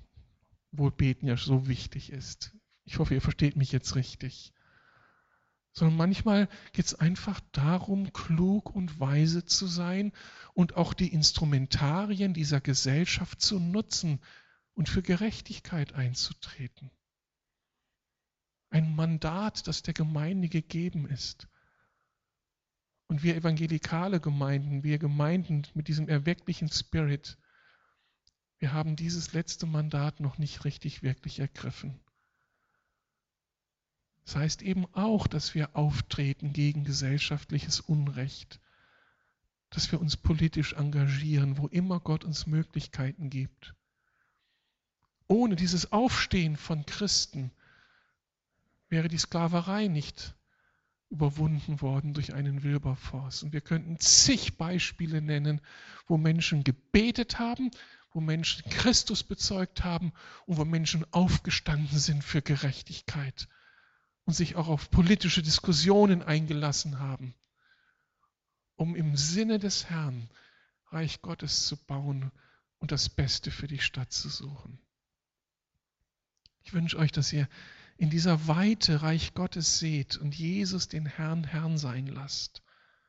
wo Beten ja so wichtig ist. Ich hoffe, ihr versteht mich jetzt richtig. sondern manchmal geht es einfach darum, klug und weise zu sein und auch die Instrumentarien dieser Gesellschaft zu nutzen und für Gerechtigkeit einzutreten. Ein Mandat, das der Gemeinde gegeben ist. Und wir evangelikale Gemeinden, wir Gemeinden mit diesem erwecklichen Spirit, wir haben dieses letzte Mandat noch nicht richtig wirklich ergriffen. Das heißt eben auch, dass wir auftreten gegen gesellschaftliches Unrecht, dass wir uns politisch engagieren, wo immer Gott uns Möglichkeiten gibt. Ohne dieses Aufstehen von Christen wäre die Sklaverei nicht überwunden worden durch einen Wilberforce. Und wir könnten zig Beispiele nennen, wo Menschen gebetet haben, wo Menschen Christus bezeugt haben und wo Menschen aufgestanden sind für Gerechtigkeit und sich auch auf politische Diskussionen eingelassen haben, um im Sinne des Herrn Reich Gottes zu bauen und das Beste für die Stadt zu suchen. Ich wünsche euch, dass ihr in dieser Weite Reich Gottes seht und Jesus den Herrn Herrn sein lasst.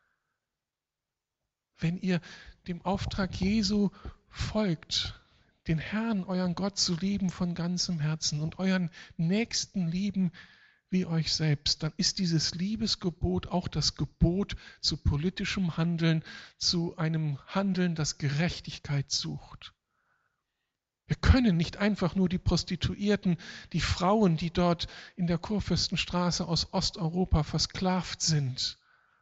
Wenn ihr dem Auftrag Jesu folgt, den Herrn, euren Gott zu lieben von ganzem Herzen und euren Nächsten lieben wie euch selbst, dann ist dieses Liebesgebot auch das Gebot zu politischem Handeln, zu einem Handeln, das Gerechtigkeit sucht. Wir können nicht einfach nur die Prostituierten, die Frauen, die dort in der Kurfürstenstraße aus Osteuropa versklavt sind,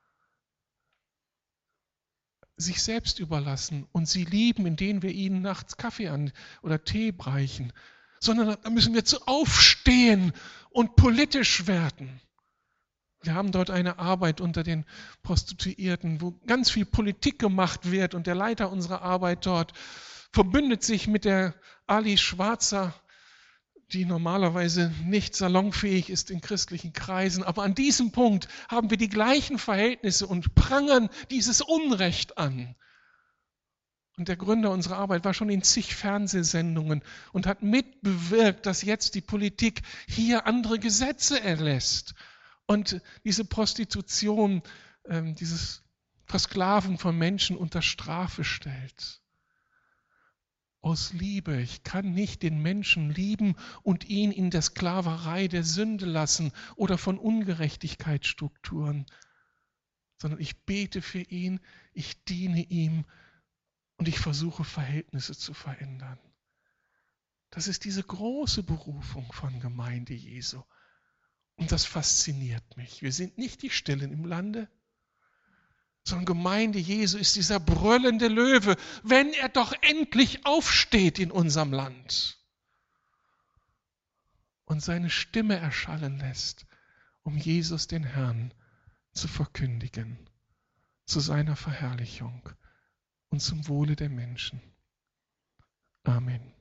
sich selbst überlassen und sie lieben, indem wir ihnen nachts Kaffee an oder Tee reichen, sondern da müssen wir zu aufstehen und politisch werden. Wir haben dort eine Arbeit unter den Prostituierten, wo ganz viel Politik gemacht wird und der Leiter unserer Arbeit dort verbündet sich mit der Ali Schwarzer, die normalerweise nicht salonfähig ist in christlichen Kreisen. Aber an diesem Punkt haben wir die gleichen Verhältnisse und prangern dieses Unrecht an. Und der Gründer unserer Arbeit war schon in zig Fernsehsendungen und hat mitbewirkt, dass jetzt die Politik hier andere Gesetze erlässt und diese Prostitution, äh, dieses Versklaven von Menschen unter Strafe stellt. Aus Liebe. Ich kann nicht den Menschen lieben und ihn in der Sklaverei der Sünde lassen oder von Ungerechtigkeitsstrukturen, sondern ich bete für ihn, ich diene ihm und ich versuche Verhältnisse zu verändern. Das ist diese große Berufung von Gemeinde Jesu. Und das fasziniert mich. Wir sind nicht die Stillen im Lande, sondern Gemeinde Jesu ist dieser brüllende Löwe, wenn er doch endlich aufsteht in unserem Land und seine Stimme erschallen lässt, um Jesus den Herrn zu verkündigen, zu seiner Verherrlichung und zum Wohle der Menschen. Amen.